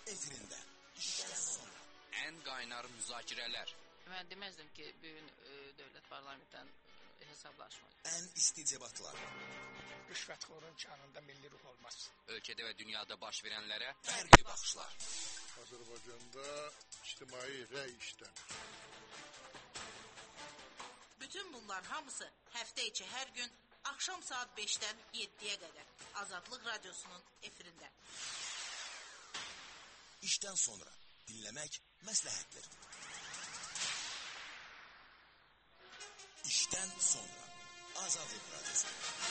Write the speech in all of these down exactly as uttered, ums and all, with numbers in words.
efirində işdən sonra. Ən qaynar müzakirələr. Mən deməzdim ki, bugün e, dövlət parlamentdən e, hesablaşmalı. Ən isti debatlar. Rüşvətxorun canında milli ruh olmaz. Ölkədə və dünyada baş verənlərə Fərqli baxışlar. Azərbaycanda ictimai rəy işlənir. Bütün bunlar hamısı həftə içi hər gün axşam saat beşdən yeddiyə qədər Azadlıq Radiosunun efirində. İşdən sonra dinləmək məsləhətdir. İşdən sonra Azadlıq Radiosu.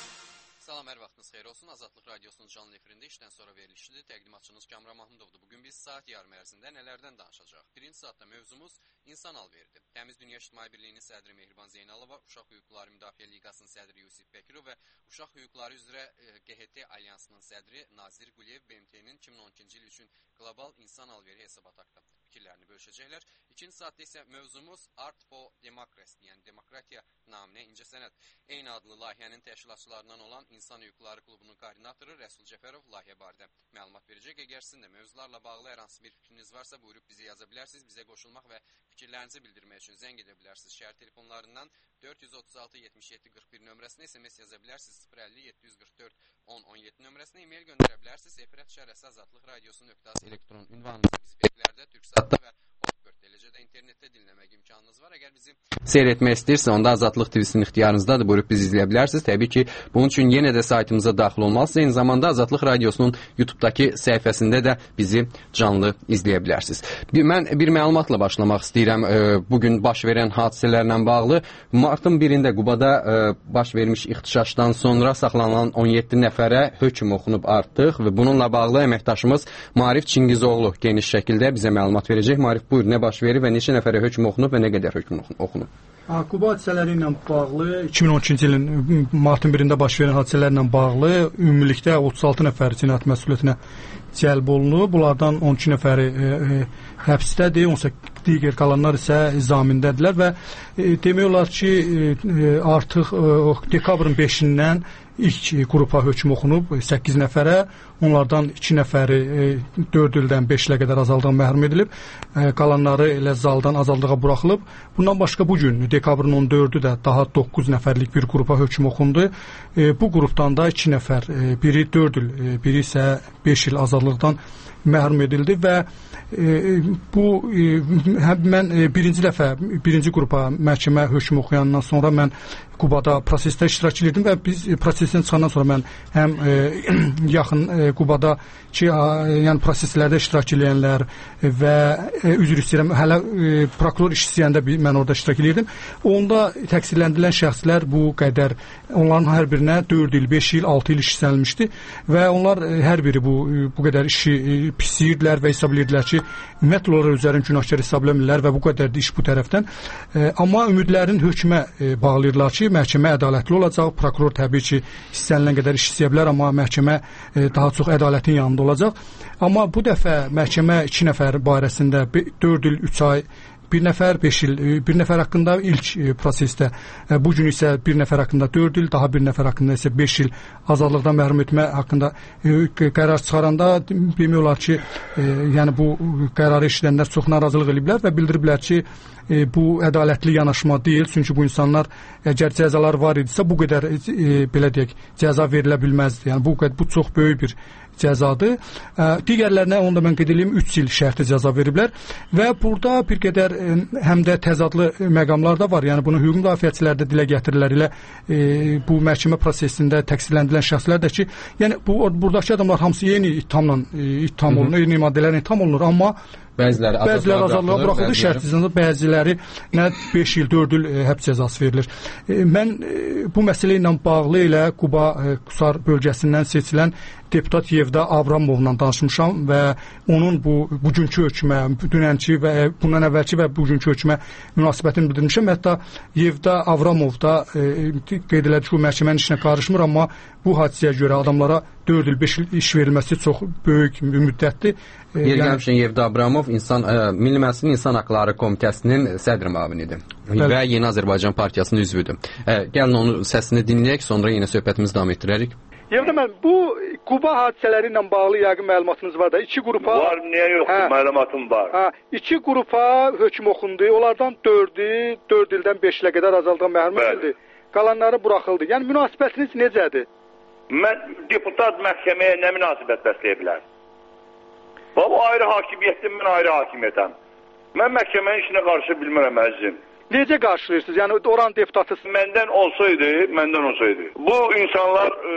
Salam, hər vaxtınız xeyir olsun. Azadlıq Radiosunun canlı efirində işdən sonra verilişidir. Təqdimatçınız Kamran Mahmudovdur. Bugün biz saat yarım ərzində nələrdən danışacaq? Birinci saatda mövzumuz insan alveridir. Təmiz Dünya İctimai Birliyinin sədri Mehriban Zeynalova, Uşaq Hüquqları Müdafiə Liqasının sədri Yusif Bəkirov və Uşaq Hüquqları üzrə G H T Alyansının sədri Nazir Quliyev B M T-nin iki min on ikinci il üçün qlobal insan alveri hesabat haqqında fikirlərini bölüşəcəklər. İkinci saatda isə mövzumuz Art for Democracy, yəni demokratiya naminə incəsənət. Eyni adlı layihənin təşkilatçılarından olan İnsan Hüquqları Klubunun koordinatoru Rəsul Cəfərov layihə barədə məlumat verəcək. Əgər sizin də mövzularla bağlı hər hansı bir fikriniz varsa, buyurub bizə yaza bilərsiniz. Bizə qoşulmaq və fikirlərinizi bildirmək üçün zəng edə bilərsiniz. Şəhər telefonlarından dörd yüz otuz altı yetmiş yeddi qırx bir nömrəsinə S M S yaza bilərsiniz. sıfır əlli yeddi yüz qırx dörd on on yeddi nömrəsinə e-mail göndərə bilərsiniz. Efirət şərəsi Azadlıq Radiosu nöqtəs elektron ünvanımızda bizi beklərdə, Türksatda və Hotbird eləcə də internetdə dinləmək imkanınız var. Əgər bizi seyr etmək istəyirsə, onda Azadlıq T V-sinin ixtiyarınızdadır. Buyurub bizi izləyə bilərsiniz. Təbii ki, bunun üçün yenə də saytımıza daxil olmalısınız. Eyni zamanda Azadlıq Radiosunun YouTube-dakı səhifəsində də bizi canlı izləyə bilərsiniz. Mən bir məlumatla başlamaq istəyirəm. Bugün baş verən hadisələrlə bağlı. Martın birində Qubada baş vermiş ixtişaşdan sonra saxlanılan on yeddi nəfərə hökm oxunub artıq və bununla bağlı əməkdaşımız Marif Çingizoğlu geniş şəkildə bizə məlumat verəcək. Marif, buyur, nə baş verib və neçə nəfərə hökm oxunub və nə qədər hökm oxunub? Quba hadisələri ilə bağlı iki min on ikinci ilin martın birində baş verən hadisələrlə bağlı ümumilikdə otuz altı nəfər cinayət məsuliyyətinə cəlb olunub. Bunlardan on iki nəfəri e, e, həbsdədir, on səkkiz digər qalanlar isə zamindədirlər və e, demək olar ki, e, artıq e, dekabrın beşindən ilk qrupa hökm oxunub səkkiz nəfərə, onlardan iki nəfəri dörd ildən beş ilə qədər azaldığın məhrum edilib, qalanları elə zaldan azaldığa buraxılıb. Bundan başqa bugün dekabrın on dördü də daha doqquz nəfərlik bir qrupa hökm oxundu. Bu qrupdan da iki nəfər, biri dörd il, biri isə beş il azadlıqdan məhrum edildi və e, bu e, mən e, birinci dəfə birinci qrupa məhkəmə hökm oxuyandan sonra mən Qubada prosesdə iştirak edirdim və biz e, prosesdən çıxandan sonra mən həm e, yaxın e, Qubada ki, a, yəni proseslərdə iştirak edənlər və e, üzr istəyirəm, hələ e, prokuror iş istəyəndə mən orada iştirak edirdim. Onda təqsirləndirilən şəxslər bu qədər, onların hər birinə dörd il, beş il, altı il iş istənilmişdi və onlar e, hər biri bu bu qədər işi e, pisləyirdilər və hesab edirdilər ki, ümumiyyətlə onları özlərini günahkar hesab etmirlər və bu qədər də iş bu tərəfdən. E, amma ümidlərin hökmə e, bağlayırlar ki, məhkəmə ədalətli olacaq. Prokuror təbii ki, istənilən qədər iş istəyə bilər, amma məhkəmə e, daha çox ədalətin yanında olacaq. Amma bu dəfə məhkəmə iki nəfər barəsində dörd il, üç ay, bir nəfər beş il, bir nəfər haqqında ilk prosesdə, bu gün isə bir nəfər haqqında dörd il, daha bir nəfər haqqında isə beş il azadlıqdan məhrum etmə haqqında qərar çıxaranda demək olar ki, yəni bu qərarı eşidənlər çox narazılıq ediblər və bildiriblər ki, bu ədalətli yanaşma deyil, çünki bu insanlar əgər cəzalar var idisə bu qədər belə deyək, cəza verilə bilməzdi. Yəni bu bu çox böyük bir cəzadır. Digərlərinə onda mən qeyd edeyim, üç il şərti cəza veriblər və burada bir qədər həm də təzadlı məqamlar da var. Yəni bunu hüquq müdafiəçilər də dilə gətirirlər ilə e, bu məhkəmə prosesində təqsirləndirilən şəxslər də ki, yəni bu buradakı adamlar hamısı yeni ittihamla ittiham olunur, yeni maddələrlə itham olunur, amma Bəziləri, bəziləri azadlığa buraxılır, şərt cəzasında, bəziləri nə beş il, dörd il həbs cəzası verilir. E, mən e, bu məsələ ilə bağlı ilə Quba e, Qusar bölgəsindən seçilən deputat Yevda Avramovla danışmışam və onun bu bugünkü hökmə, dünənki və bundan əvvəlki və bugünkü hökmə münasibətini bildirmişəm. Hətta Yevda Avramov da e, qeyd elədi ki, bu məhkəmənin işinə qarışmır, amma bu hadisəyə görə adamlara dörd il, beş il iş verilməsi çox böyük müddətdir. Yer gəlmişən Yevda Abramov insan ə, Milli Məclisin İnsan Haqları Komitəsinin sədr müavinidir və Yeni Azərbaycan Partiyasının üzvüdür. Ə, gəlin onun səsini dinləyək, sonra yenə söhbətimizi davam etdirərik. Yevda mən bu Quba hadisələri ilə bağlı yəqin məlumatınız var da. İki qrupa var, niyə yoxdur? Hə. Məlumatım var. Hə, iki qrupa hökm oxundu. Onlardan dördü dörd ildən beş ilə qədər azaldıqdan məhrum edildi. Qalanları buraxıldı. Yəni münasibətiniz necədir? Mən deputat məhkəməyə nə münasibət bəsləyə bilər? Bu ayrı hakimiyyətdir, mən ayrı hakimiyyətəm. Mən məhkəmənin işinə qarşı bilmirəm əzizim. Necə qarşılayırsınız? Yəni oran deputatı məndən olsaydı, məndən olsaydı. Bu insanlar e,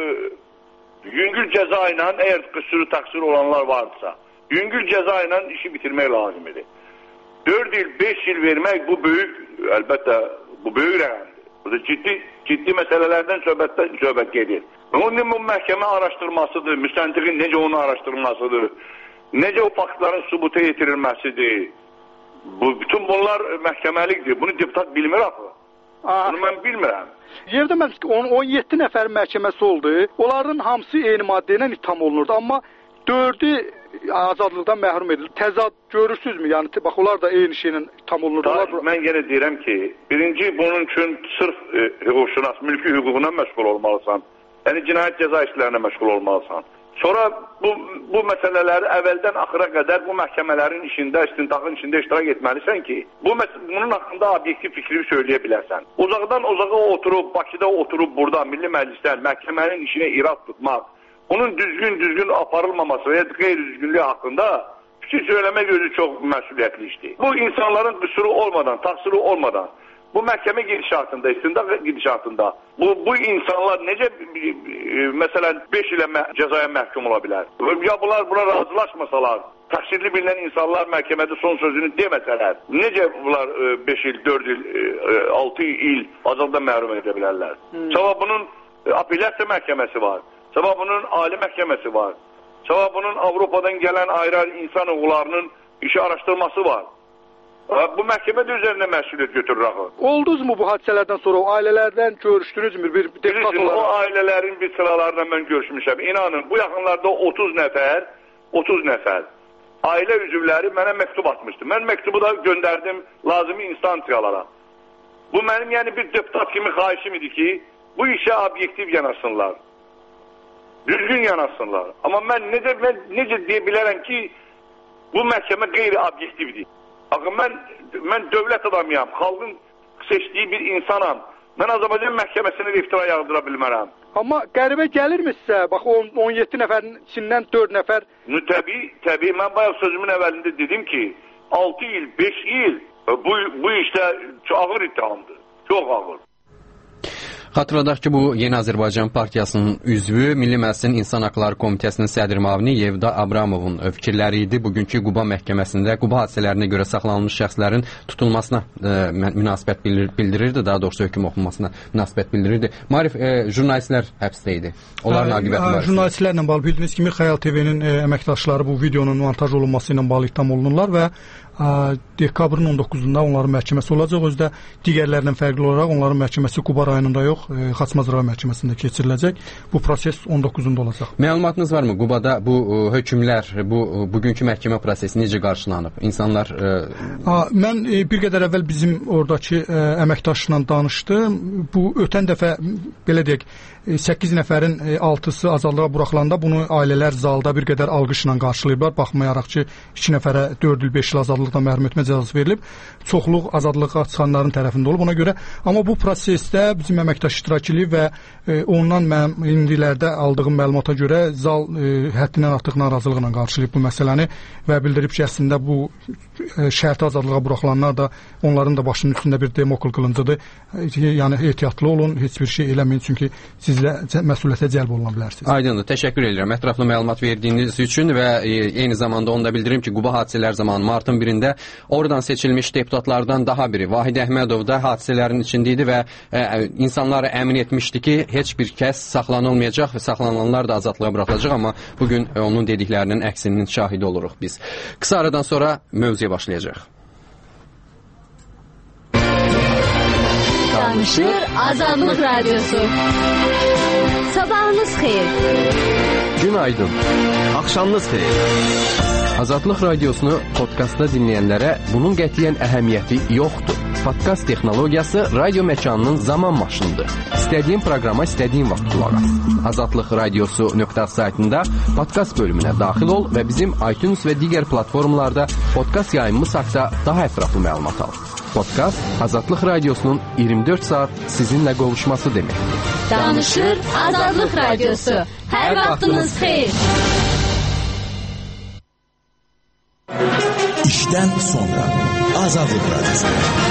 yüngül cəza ilə, əgər qüsuru təqsir olanlar varsa, yüngül cəza ilə işi bitirmək lazımdır. dörd il, beş il vermək bu böyük, əlbəttə bu böyük rəqəmdir. Bu da ciddi, ciddi məsələlərdən söhbətdən söhbət gedir. Onun bu məhkəmə araşdırmasıdır, müstəntiqin necə onu araşdırmasıdır, necə o faktların sübuta yetirilməsidir. Bu, bütün bunlar məhkəməlikdir. Bunu deputat bilmir axı. Bunu mən bilmirəm. Yerdə mən on yeddi nəfər məhkəməsi oldu. Onların hamısı eyni maddə ilə ittiham olunurdu. Amma dördü azadlıqdan məhrum edildi. Təzad görürsünüzmü? Yəni bax onlar da eyni şeylə ittiham olunurdu. Onlar... Mən yenə deyirəm ki, birinci bunun üçün sırf e, hüquqşünas, mülki hüququna məşğul olmalısan. Yəni cinayət cəza işlərinə məşğul olmalısan. Sonra bu, bu məsələləri əvvəldən axıra qədər bu məhkəmələrin işində, istintaqın işində iştirak etməlisən ki, bu bunun haqqında obyektiv fikrini söyləyə bilərsən. Uzaqdan uzağa oturub, Bakıda oturub burada Milli Məclisdən məhkəmənin işinə irad tutmaq, onun düzgün-düzgün aparılmaması və ya qeyri-düzgünlüyü haqqında fikir söyləmək özü çox məsuliyyətli işdir. Bu insanların qüsuru olmadan, təqsiri olmadan, bu məhkəmə gedişatında, istintaq gedişatında bu, bu insanlar necə e, məsələn beş ilə mə cəzaya məhkum ola bilər? Ya bunlar buna razılaşmasalar, təqsirli bilinən insanlar məhkəmədə son sözünü deməsələr, necə bunlar beş il, dörd il, altı il azadlıqdan məhrum edə bilərlər? Hmm. Cavabının apellyasiya məhkəməsi var. Cavabının ali məhkəməsi var. Cavabının Avropadan gələn ayrı insan hüquqlarının işi araşdırması var. Bu məhkəmədə üzərində məsuliyyət götürür axı. Oldunuzmu bu hadisələrdən sonra o ailələrdən görüşdünüzmü? Bir deputat olarak? O ailələrin bir sıralarla mən görüşmüşəm. İnanın bu yaxınlarda otuz nəfər, otuz nəfər ailə üzvləri mənə məktub atmışdı. Mən məktubu da göndərdim lazımi instansiyalara. Bu mənim yəni bir deputat kimi xahişim idi ki, bu işə obyektiv yanaşsınlar. Düzgün yanaşsınlar. Amma mən necə, mən necə deyə bilərəm ki, bu məhkəmə qeyri-obyektivdir. Axı mən, mən dövlət adamıyam, xalqın seçdiyi bir insanam. Mən Azərbaycan məhkəməsinə iftira yağdıra bilmərəm. Amma qəribə gəlirmi sizə? Bax on yeddi nəfərin içindən dörd nəfər... Təbii, təbii. Mən bayaq sözümün əvvəlində dedim ki, altı il, beş il bu, bu işdə çox ağır ittihamdır. Çox ağır. Xatırladaq ki, bu Yeni Azərbaycan Partiyasının üzvü, Milli Məclisin İnsan Haqları Komitəsinin sədr müavini Yevda Abramovun fikirləri idi. Bugünkü Quba məhkəməsində Quba hadisələrinə görə saxlanılmış şəxslərin tutulmasına e, münasibət bildirirdi, daha doğrusu hökm oxunmasına münasibət bildirirdi. Marif, e, jurnalistlər həbsdə idi. Onların aqibəti var. Jurnalistlərlə bağlı bildiyiniz kimi Xəyal T V-nin e, əməkdaşları bu videonun montaj olunması ilə bağlı ittiham olunurlar və dekabrın on doqquzunda onların məhkəməsi olacaq. Özdə digərlərindən fərqli olaraq onların məhkəməsi Quba rayonunda yox, Xaçmaz rayon məhkəməsində keçiriləcək. Bu proses on doqquzunda olacaq. Məlumatınız varmı? Qubada bu hökmlər, bu bugünkü məhkəmə prosesi necə qarşılanıb? İnsanlar e... A, mən e, bir qədər əvvəl bizim oradakı e, əməkdaşla danışdım. Bu ötən dəfə belə deyək, səkkiz nəfərin altısı azadlığa buraxılanda bunu ailələr zalda bir qədər alqışla qarşılayıblar. Baxmayaraq ki, iki nəfərə dörd il, beş il azadlıqdan məhrum etmə cəzası verilib. Çoxluq azadlığa çıxanların tərəfində olub ona görə. Amma bu prosesdə bizim əməkdaş iştirak edib və e, ondan mənim indilərdə aldığım məlumata görə zal e, həddindən artıq narazılıqla qarşılayıb bu məsələni və bildirib ki, əslində bu e, şərti azadlığa buraxılanlar da onların da başının üstündə bir demokl qılıncıdır. E, yəni ehtiyatlı olun, heç bir şey eləməyin, çünki siz məsuliyyətə cəlb oluna bilərsiniz. Aydındır. Təşəkkür edirəm. Ətraflı məlumat verdiyiniz üçün və e, eyni zamanda onu da bildirim ki, Quba hadisələr zamanı martın birində oradan seçilmiş deputatlardan daha biri Vahid Əhmədov da hadisələrin içində idi və e, insanları əmin etmişdi ki, heç bir kəs saxlanılmayacaq və saxlanılanlar da azadlığa buraxılacaq, amma bugün e, onun dediklərinin əksinin şahidi oluruq biz. Qısa aradan sonra mövzuya başlayacaq. Danışır Azadlıq Radyosu. Sabahınız xeyir. Günaydın. Axşamınız xeyir. Azadlıq Radiosunu podkastda dinləyənlərə bunun qətiyyən əhəmiyyəti yoxdur. Podkast texnologiyası radio məkanının zaman maşınıdır. İstədiyin proqrama istədiyin vaxt qulaq as. Azadlıq radiosu nöqtə saytında podkast bölümünə daxil ol və bizim iTunes və digər platformalarda podkast yayımımız haqqında daha ətraflı məlumat al. Podkast Azadlıq radiosunun iyirmi dörd saat sizinlə qovuşması deməkdir. Danışır Azadlıq radiosu. Hər vaxtınız xeyir. İşdən sonra Azadlıq radiosu.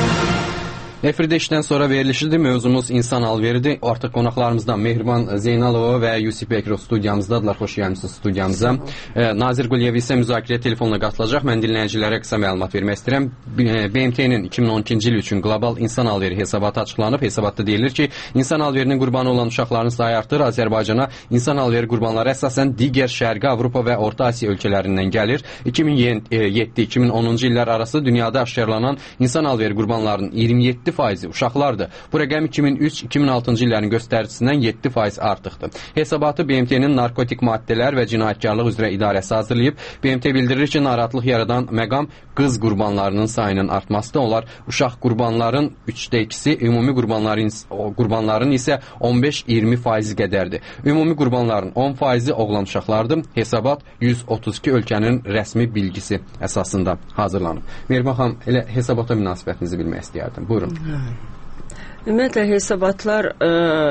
Efirdə işdən sonra verilişidir. Mövzumuz insan alveridir. Artıq qonaqlarımızdan Mehriban Zeynalova və Yusif Bekirov studiyamızdadılar. Xoş gəlmisiniz studiyamıza. E, Nazir Quliyev isə müzakirəyə telefonla qatılacaq. Mən dinləyicilərə qısa məlumat vermək istəyirəm. B M T-nin iki min on ikinci il üçün qlobal insan alveri hesabatı açıqlanıb. Hesabatda deyilir ki, insan alverinin qurbanı olan uşaqların sayı artır. Azərbaycana insan alveri qurbanları əsasən digər Şərqi Avropa və Orta Asiya ölkələrindən gəlir. iki min yeddi iki min onuncu illər arası dünyada aşkarlanan insan alveri qurbanlarının iyirmi yeddi faizi uşaqlardır. Bu rəqəm iki min üç iki min altıncı illərin göstəricisindən yeddi faiz artıqdır. Hesabatı B M T-nin narkotik maddələr və cinayətkarlıq üzrə idarəsi hazırlayıb. B M T bildirir ki, narahatlıq yaradan məqam qız qurbanlarının sayının artmasıdır. Onlar uşaq qurbanların üçdə ikisi, ümumi qurbanların, qurbanların isə on beş iyirmi faizi qədərdir. Ümumi qurbanların on faizi oğlan uşaqlardır. Hesabat yüz otuz iki ölkənin rəsmi bilgisi əsasında hazırlanıb. Mehriban xanım, elə hesabata münasibətinizi bilmək istəyərdim. Buyurun. Ümumiyyətlə hesabatlar ə,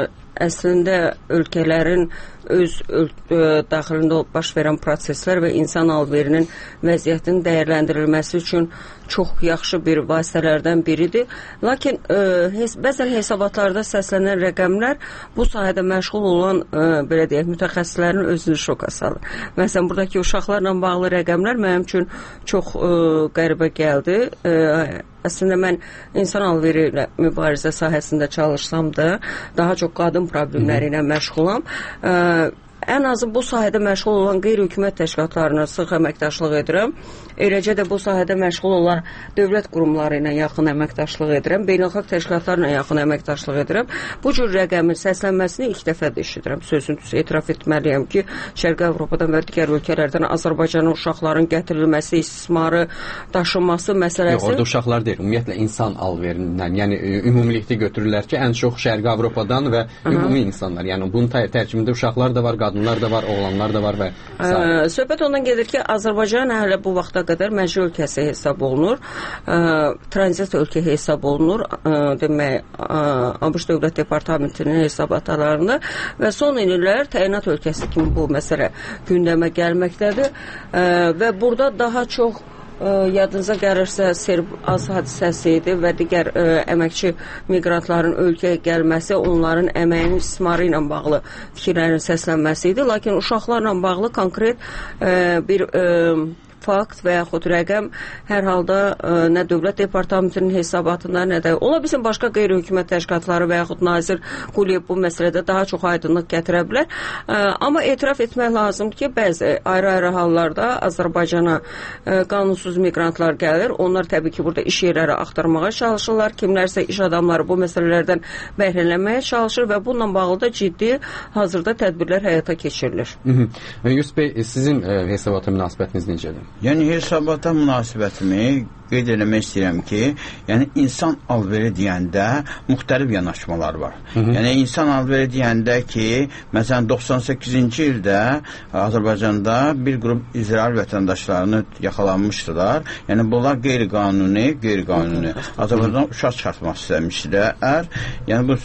əslində ölkələrin öz öl daxilində baş verən proseslər və insan alverinin vəziyyətinin dəyərləndirilməsi üçün çox yaxşı bir vasitələrdən biridir. Lakin ə, hes bəzən hesabatlarda səslənən rəqəmlər bu sahədə məşğul olan ə, belə deyək, mütəxəssislərin özünü şoka salır. Məsələn, buradakı uşaqlarla bağlı rəqəmlər mənim üçün çox ə, qəribə gəldi. Ə, Əslində mən insan alveri ilə mübarizə sahəsində çalışsam da daha çox qadın problemləri ilə məşğulam. Ə, ən azı bu sahədə məşğul olan qeyri-hökumət təşkilatlarına sıx əməkdaşlıq edirəm. Eləcə də bu sahədə məşğul olan dövlət qurumları ilə yaxın əməkdaşlıq edirəm. Beynəlxalq təşkilatlarla yaxın əməkdaşlıq edirəm. Bu cür rəqəmin səslənməsini ilk dəfə də eşidirəm. Sözün düzü etiraf etməliyəm ki, Şərqi Avropadan və digər ölkələrdən Azərbaycana uşaqların gətirilməsi, istismarı, daşınması məsələsi. Yox, orada uşaqlar deyil, ümumiyyətlə insan alverindən, yəni ümumilikdə götürürlər ki, ən çox Şərqi Avropadan və ümumi insanlar. Yəni bunun tərkibində uşaqlar da var, qadınlar da var, oğlanlar da var və ə, söhbət ondan gedir ki, Azərbaycan hələ bu vaxta qədər məcra ölkəsi hesab olunur, ə, tranzit ölkə hesab olunur, ə, demək, ə, ABŞ Dövlət Departamentinin hesabatalarında və son illər təyinat ölkəsi kimi bu məsələ gündəmə gəlməkdədir ə, və burada daha çox ə, yadınıza gəlirsə Serb az hadisəsi idi və digər ə, əməkçi miqrantların ölkəyə gəlməsi, onların əməyinin istismarı ilə bağlı fikirlərin səslənməsi idi. Lakin uşaqlarla bağlı konkret ə, bir ə, fakt və yaxud rəqəm hər halda ə, nə Dövlət Departamentinin hesabatında, nə də ola bilsin başqa qeyri-hökumət təşkilatları və yaxud Nazir Quliyev bu məsələdə daha çox aydınlıq gətirə bilər. Ə, amma etiraf etmək lazımdır ki, bəzi ayrı-ayrı hallarda Azərbaycana ə, qanunsuz miqrantlar gəlir. Onlar təbii ki, burada iş yerləri axtarmağa çalışırlar. Kimlərsə iş adamları bu məsələlərdən bəhrələnməyə çalışır və bununla bağlı da ciddi hazırda tədbirlər həyata keçirilir. Yusuf Bey, sizin ə, hesabata münasibətiniz necədir? Yəni hesabata münasibətimi qeyd eləmək istəyirəm ki, yəni insan alveri deyəndə müxtəlif yanaşmalar var. Hı -hı. Yəni insan alveri deyəndə ki, məsələn doxsan səkkizinci ildə Azərbaycanda bir qrup İsrail vətəndaşlarını yaxalanmışdılar. Yəni bunlar qeyri-qanuni, qeyri-qanuni Azərbaycandan uşaq çıxartmaq istəmişdilər. Yəni bu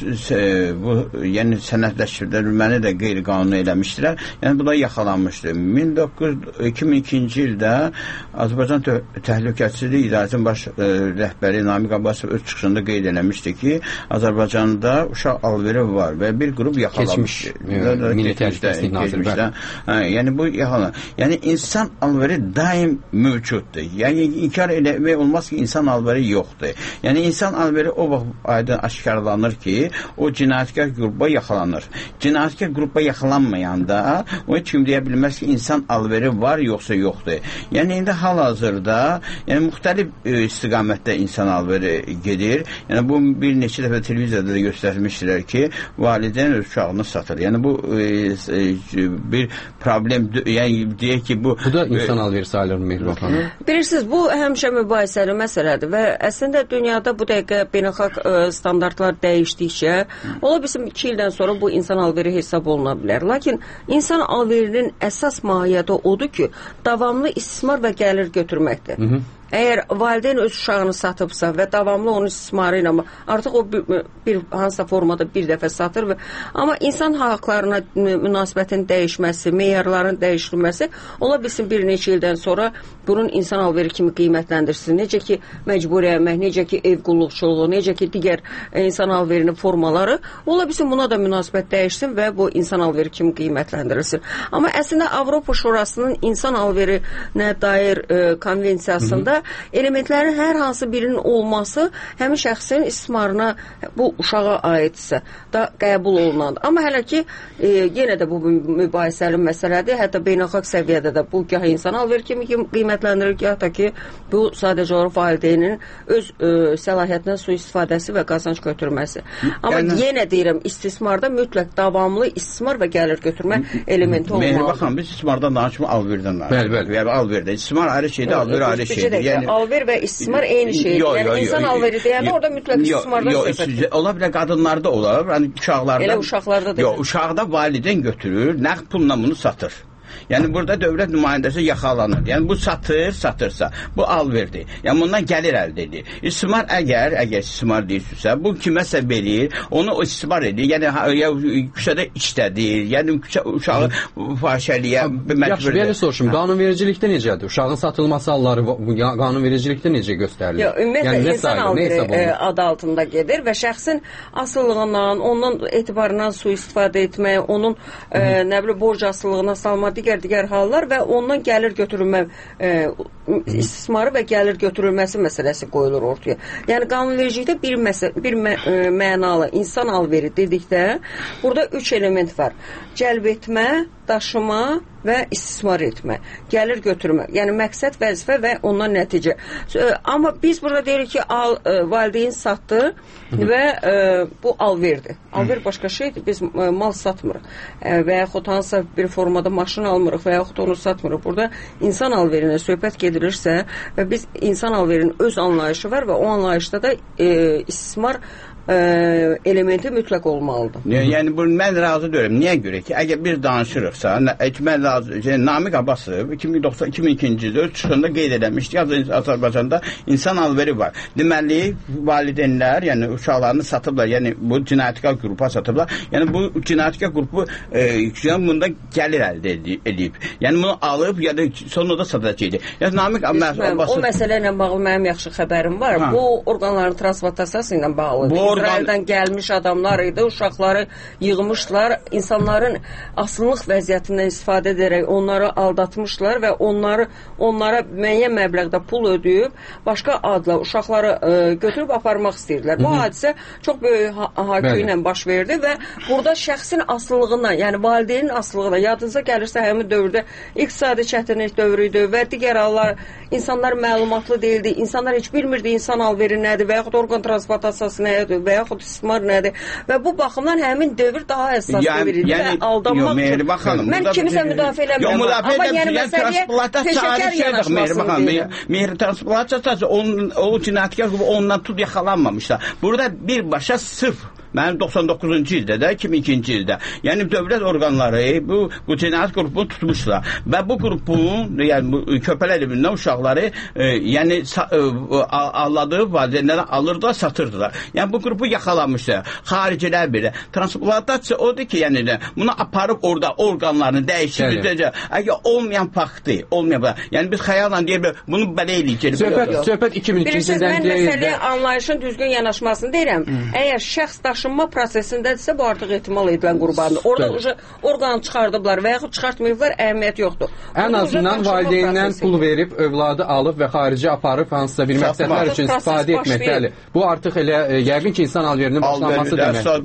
bu yəni sənədləşdirilməni də qeyri-qanuni eləmişdilər. Yəni bunlar yaxalanmışdı. iki min ikinci ildə Azərbaycan Təhlükəsizlik İdarəsinin baş ə, rəhbəri Namiq Abbasov öz çıxışında qeyd eləmişdi ki, Azərbaycanda uşaq alveri var və bir qrup yaxalanmışdı. Milli Təhlükəsizlik Nazirliyi. Yəni bu yaxalan. Yəni insan alveri daim mövcuddur. Yəni inkar eləmək olmaz ki, insan alveri yoxdur. Yəni insan alveri o vaxt aydın aşkarlanır ki, o cinayətkar qrupa yaxalanır. Cinayətkar qrupa yaxalanmayanda o heç kim deyə bilməz ki, insan alveri var yoxsa yoxdur. Yəni indi hal-hazırda yəni müxtəlif müxtəlif e, istiqamətdə insan alveri gedir. Yəni bu bir neçə dəfə televiziyada da göstərmişdilər ki, valideyn öz uşağını satır. Yəni bu e, e, bir problem, yəni deyək ki, bu Bu da insan e, alveri sayılır Mehriban xanım. Bilirsiniz, bu həmişə mübahisəli məsələdir və əslində dünyada bu dəqiqə beynəlxalq e, standartlar dəyişdikcə, ola bilsin iki ildən sonra bu insan alveri hesab oluna bilər. Lakin insan alverinin əsas mahiyyəti odur ki, davamlı istismar və gəlir götürməkdir. Hı -hı. Əgər valideyn öz uşağını satıbsa və davamlı onun istismarı ilə artıq o bir, bir hansısa formada bir dəfə satır və amma insan haqlarına münasibətin dəyişməsi, meyarların dəyişilməsi ola bilsin bir neçə ildən sonra bunun insan alveri kimi qiymətləndirsin. Necə ki məcburi əmək, necə ki ev qulluqçuluğu, necə ki digər insan alverinin formaları ola bilsin buna da münasibət dəyişsin və bu insan alveri kimi qiymətləndirilsin. Amma əslində Avropa Şurasının insan alverinə dair e, konvensiyasında Hı -hı. elementlərin hər hansı birinin olması həmin şəxsin istismarına bu uşağa aidsə da qəbul olunandır. Amma hələ ki e, yenə də bu mübahisəli məsələdir. Hətta beynəlxalq səviyyədə də bu gah insan alveri kimi qiymətləndirilir, gah da ki bu sadəcə olaraq valideynin öz e, səlahiyyətindən sui-istifadəsi və qazanc götürməsi. Amma yəni, yenə deyirəm, istismarda mütləq davamlı istismar və gəlir götürmə elementi olmalıdır. Mehriban xanım, biz istismardan danışmır, alverdən danışır. Bəli, bəli. Yəni alverdə istismar ayrı şeydir, alver ayrı şeydir. Yəni alver və istismar eyni şeydir. Yo, yo, yəni insan yo, alveri deyəndə orada mütləq istismardan söhbət edir. Ola bilər qadınlarda olar, yəni uşaqlarda. Elə uşaqlarda da. Yox, uşaqda valideyn götürür, nəqd pulla bunu satır. Yəni burada dövlət nümayəndəsi yaxalanır. Yəni bu satır, satırsa, bu alverdir. Yəni bundan gəlir əldə edir. İstismar əgər, əgər istismar deyirsinizsə, bu kiməsə verir, onu o istismar edir. Yəni ya, küçədə işlədir, yəni küçə, uşağı fahişəliyə məcbur. Yaxşı, belə soruşum, qanunvericilikdə necədir? Uşağın satılması halları qanunvericilikdə necə göstərilir? Yox, ümumiyyətlə yəni, insan alveri adı altında gedir və şəxsin asıllığından, onun etibarından sui-istifadə etmək, onun e, nə bilim borc asıllığına salmaq, digər-digər hallar və ondan gəlir götürülmə e, istismarı və gəlir götürülməsi məsələsi qoyulur ortaya. Yəni qanunvericilikdə bir, bir mə e, mənalı insan alveri dedikdə burada üç element var. Cəlb etmə, daşıma və istismar etmə, gəlir götürmə, yəni məqsəd, vəzifə və ondan nəticə. Amma biz burada deyirik ki, al, e, valideyn satdı və e, bu alverdir. Alver başqa şeydir, biz e, mal satmırıq e, və yaxud hansısa bir formada maşın almırıq və yaxud onu satmırıq. Burada insan alverinə söhbət gedilirsə və biz insan alverinin öz anlayışı var və o anlayışda da e, istismar e, elementi mütləq olmalıdır. Yəni bunu mən razı deyirəm. Niyə görə ki, əgər bir danışırıqsa, mən razı, yəni, Namiq Abbasov iki min doxsan iki min ikinci ildə öz çıxışında qeyd edilmişdi ki, Azərbaycanda insan alveri var. Deməli, valideynlər, yəni uşaqlarını satıblar, yəni bu cinayətkar qrupa satıblar. Yəni bu cinayətkar qrupu e, bunda gəlir əldə edib. Yəni bunu alıb ya da sonra da satacaqdı. Yəni Namiq Abbasov... O məsələ ilə bağlı mənim yaxşı xəbərim var. Ha. Bu orqanların transplantasiyası ilə bağlıdır. Bu İsraildən gəlmiş adamlar idi, uşaqları yığmışlar, insanların asılılıq vəziyyətindən istifadə edərək onları aldatmışlar və onları onlara müəyyən məbləğdə pul ödəyib, başqa adla uşaqları e, götürüb aparmaq istəyirdilər. Bu hadisə çox böyük ha-hakü ilə baş verdi və burada şəxsin asılılığına, yəni valideynin asılılığına, yadınıza gəlirsə həmin dövrdə iqtisadi çətinlik dövrü idi və digər hallar, insanlar məlumatlı deyildi, insanlar heç bilmirdi insan alveri nədir və yaxud orqan transplantasiyası nədir və yaxud istismar nədir və bu baxımdan həmin dövr daha həssas dövr idi və aldanmaq üçün. Mən kimisə müdafiə eləmirəm. Amma yəni məsələyə peşəkar yanaşmasını Mehri transplantasiyası o cinayətkar ondan tut yaxalanmamışlar. Burada birbaşa sırf mənim doxsan doqquzuncu ildə də, iki min ikinci ildə. Yəni dövlət orqanları bu, bu cinayət qrupunu tutmuşlar və bu qrupun, yəni bu köpəl elimindən uşaqları e, yəni e, alladığı valideynlərdən alırdılar, satırdılar. Yəni bu qrupu yaxalamışlar. Xaricilər belə. Transplantasiya odur ki, yəni də, bunu aparıb orada orqanlarını dəyişib, əgər olmayan faktı, olmayan faktı. Yəni biz xəyallə deyək, bunu belə eləyəcək. Söhbət, söhbət iki min ikinci ildən deyil. Mən məsələyə anlayışın düzgün yanaşmasını deyirəm. Əgər şəxs daşınma prosesindədirsə, bu artıq ehtimal edilən qurbandır. Orada orqanı çıxardıblar və yaxud çıxartmayıblar, əhəmiyyət yoxdur. Ən azından valideyndən pul verib, övladı alıb və xarici aparıb hansısa bir məqsədlər üçün istifadə etməkdədir. Bu artıq elə yəqin ki, insan alverinin başlanması demək.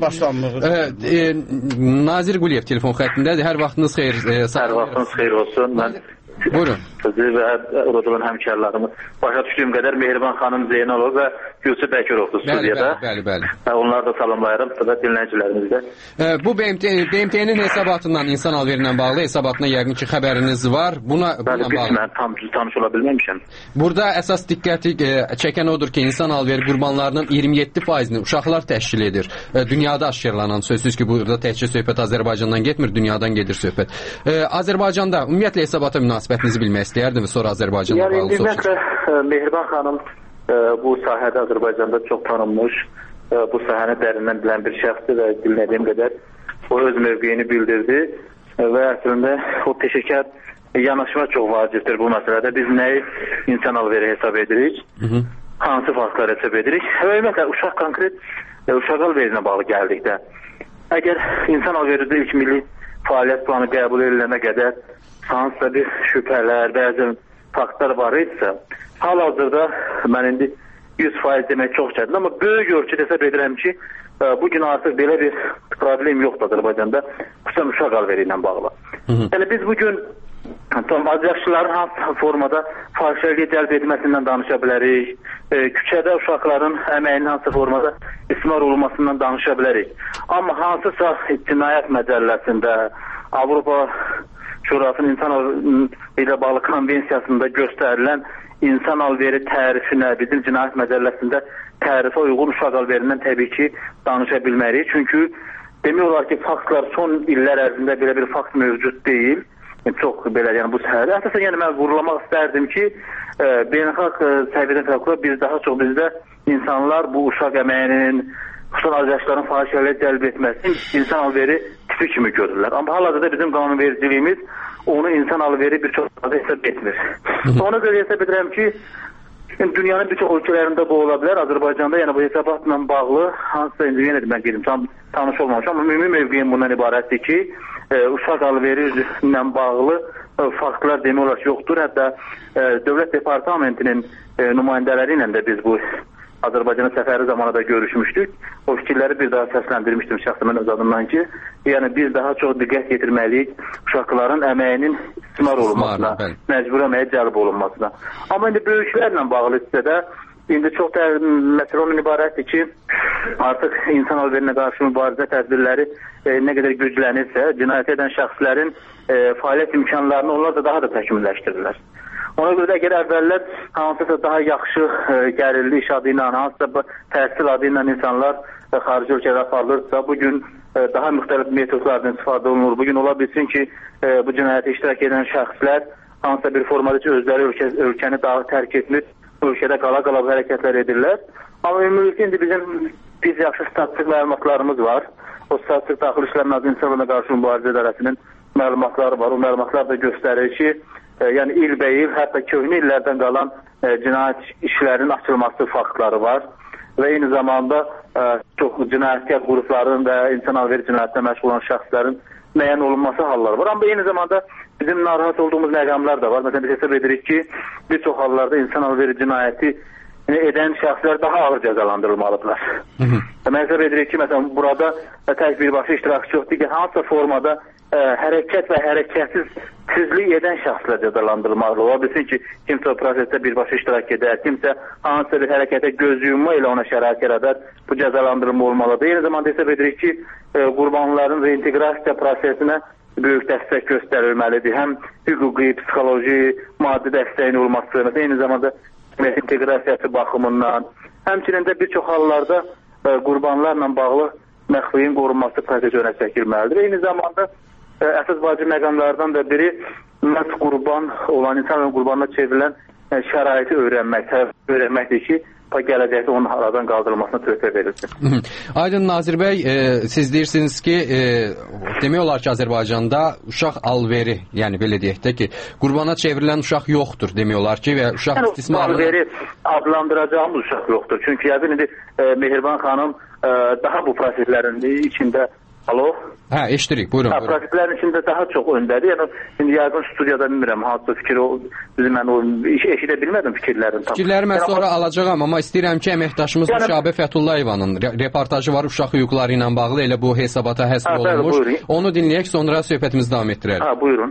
Başlanması. Nazir Quliyev telefon xəttindədir. Hər vaxtınız xeyir. Hər vaxtınız xeyir olsun. Mən Buyurun. Və orada olan həmkarlarımız. Başa düşdüyüm qədər Mehriban xanım Zeynalov və Gülsü Bəkirovdur studiyada. Bəli, bəli, bəli. Onları da salamlayıram və dinləyicilərimiz də. E, bu B M T-nin hesabatından, insan alveri ilə bağlı hesabatına yəqin ki xəbəriniz var. Buna, bəli, buna bağlı. Mən tam tanış ola bilməmişəm. Burada əsas diqqəti e, çəkən odur ki, insan alveri qurbanlarının iyirmi yeddi faizini uşaqlar təşkil edir. E, dünyada aşkarlanan, sözsüz ki, burada təkcə söhbət Azərbaycandan getmir, dünyadan gedir söhbət. E, Azərbaycanda ümumiyyətlə hesabata münasibətinizi bilmək istəyərdim və sonra Azərbaycanla yəni, bağlı soruşur. Yəni, ümumiyyətlə, Mehriban xanım e, bu sahədə Azərbaycanda çox tanınmış, e, bu sahəni dərindən bilən bir şəxsdir və dinlədiyim qədər o öz mövqeyini bildirdi e, və əslində o peşəkar yanaşma çox vacibdir bu məsələdə. Biz nəyi insan alveri hesab edirik, Hı -hı. hansı faktlar hesab edirik və ümumiyyətlə, uşaq konkret e, uşaq alverinə bağlı gəldikdə, əgər insan alverində ilk milli fəaliyyət planı qəbul edilənə qədər hansısa bir şübhələr, bəzi faktlar var idisə, hal-hazırda mən indi yüz faiz demək çox çətin, amma böyük ölçüdə hesab edirəm ki, bugün artıq belə bir problem yoxdur Azərbaycanda, xüsusən uşaq alveri ilə bağlı. Hı -hı. Yəni biz bugün azyaşlıların hansı formada fahişəliyə cəlb edilməsindən danışa bilərik, e, küçədə uşaqların əməyinin hansı formada istismar olunmasından danışa bilərik. Amma hansısa cinayət məcəlləsində, Avropa Şurasının insan ilə bağlı konvensiyasında göstərilən insan alveri tərifinə, bizim cinayət məcəlləsində tərifə uyğun uşaq alverindən təbii ki danışa bilmərik. Çünki demək olar ki, faktlar son illər ərzində belə bir fakt mövcud deyil. Yəni, çox belə, yəni bu səhədə. Əsasən, yəni mən vurulamaq istərdim ki, e, beynəlxalq e, səviyyədə fərqli biz daha çox bizdə insanlar bu uşaq əməyinin, xüsusən azyaşların fahişəliyə cəlb etməsini insan alveri tipi kimi görürlər. Amma hal-hazırda bizim qanunvericiliyimiz onu insan alveri bir çox da hesab etmir. Ona görə hesab edirəm ki, yəni, dünyanın bir çox ölkələrində bu ola bilər. Azərbaycanda yəni bu hesabatla bağlı hansısa indi yenə də mən qedim, tam tanış olmamışam, amma ümumi mövqeyim bundan ibarətdir ki, e, uşaq alveri ilə bağlı e, faktlar demək olar ki, yoxdur. Hətta e, Dövlət Departamentinin e, nümayəndələri ilə də biz bu Azərbaycana səfəri zamanı da görüşmüşdük. O fikirləri bir daha səsləndirmişdim şəxsimin öz adımdan ki, yəni biz daha çox diqqət yetirməliyik uşaqların əməyinin istismar olunmasına, məcbur əməyə cəlb olunmasına. Amma indi böyüklərlə bağlı hissədə indi çox da məsələ onun ibarətdir ki, artıq insan alverinə qarşı mübarizə tədbirləri e, nə qədər güclənirsə, cinayət edən şəxslərin e, fəaliyyət imkanlarını onlar da daha da təkmilləşdirirlər. Ona görə də əgər əvvəllər hansısa daha yaxşı e, gəlirli iş adı ilə, hansısa təhsil adı ilə insanlar e, xarici ölkədə aparılırsa, bugün e, daha müxtəlif metodlardan istifadə olunur. Bugün ola bilsin ki, e, bu cinayətə iştirak edən şəxslər hansısa bir formada ki, özləri ölkə, ölkəni daha tərk etmir, ölkədə qala-qala hərəkətlər edirlər. Amma ümumilikdə indi bizim biz yaxşı statistik məlumatlarımız var. O statistik daxil işlər Nazirliyinə qarşı mübarizə idarəsinin məlumatları var. O məlumatlar da göstərir ki, e, yəni ilbəil, hətta köhnə illərdən qalan e, cinayət işlərinin açılması faktları var. Və eyni zamanda e, çox cinayətkar qrupların və insan alveri cinayətlə məşğul olan şəxslərin müəyyən olunması halları var. Amma eyni zamanda bizim narahat olduğumuz məqamlar da var. Məsələn, biz hesab edirik ki, bir çox hallarda insan alveri cinayəti edən şəxslər daha ağır cəzalandırılmalıdırlar. Mən hesab edirik ki, məsələn, burada tək birbaşa iştirakçı yox, digər hansısa formada ə, hərəkət və hərəkətsizlik edən şəxslər cəzalandırılmalıdır. Ola bilsin ki, kimsə o prosesdə birbaşa iştirak edər, kimsə hansısa bir hərəkətə göz yumma ilə ona şərait yaradar, bu cəzalandırılma olmalıdır. Eyni zamanda hesab edirik ki, ə, qurbanların reinteqrasiya prosesinə böyük dəstək göstərilməlidir. Həm hüquqi, psixoloji, maddi dəstəyin olması, məsələn, eyni zamanda inteqrasiyası baxımından, həmçinin də bir çox hallarda ə, qurbanlarla bağlı məxfiyin qorunması prosesi önə çəkilməlidir. Eyni zamanda ə, əsas vacib məqamlardan da biri məhz qurban olan insan qurbanına çevrilən ə, şəraiti öyrənmək, öyrənməkdir ki, gələcəkdə onun aradan qaldırılmasına töhfə verilsin. Aydın Nazir bəy, e, siz deyirsiniz ki, e, demək olar ki, Azərbaycanda uşaq alveri, yəni belə deyək də ki, qurbana çevrilən uşaq yoxdur demək olar ki, və uşaq yəni, istismarı... alveri adlandıracağımız uşaq yoxdur. Çünki yəqin indi e, Mehriban xanım e, daha bu proseslərin içində Alo? Hə, eşdirik, buyurun. Hə, proseslərin içində daha çox öndədir. Yəni, indi yəqin studiyada bilmirəm, hansı fikir o, mən o, eşidə bilmədim fikirlərini. Fikirləri mən yəni, sonra alacağam, amma istəyirəm ki, əməkdaşımız yəni, Şabə Fəthullayevanın reportajı var uşaq hüquqları ilə bağlı, elə bu hesabata həsr hə, olunmuş. Bəli, onu dinləyək, sonra söhbətimizi davam etdirərik. Hə, buyurun.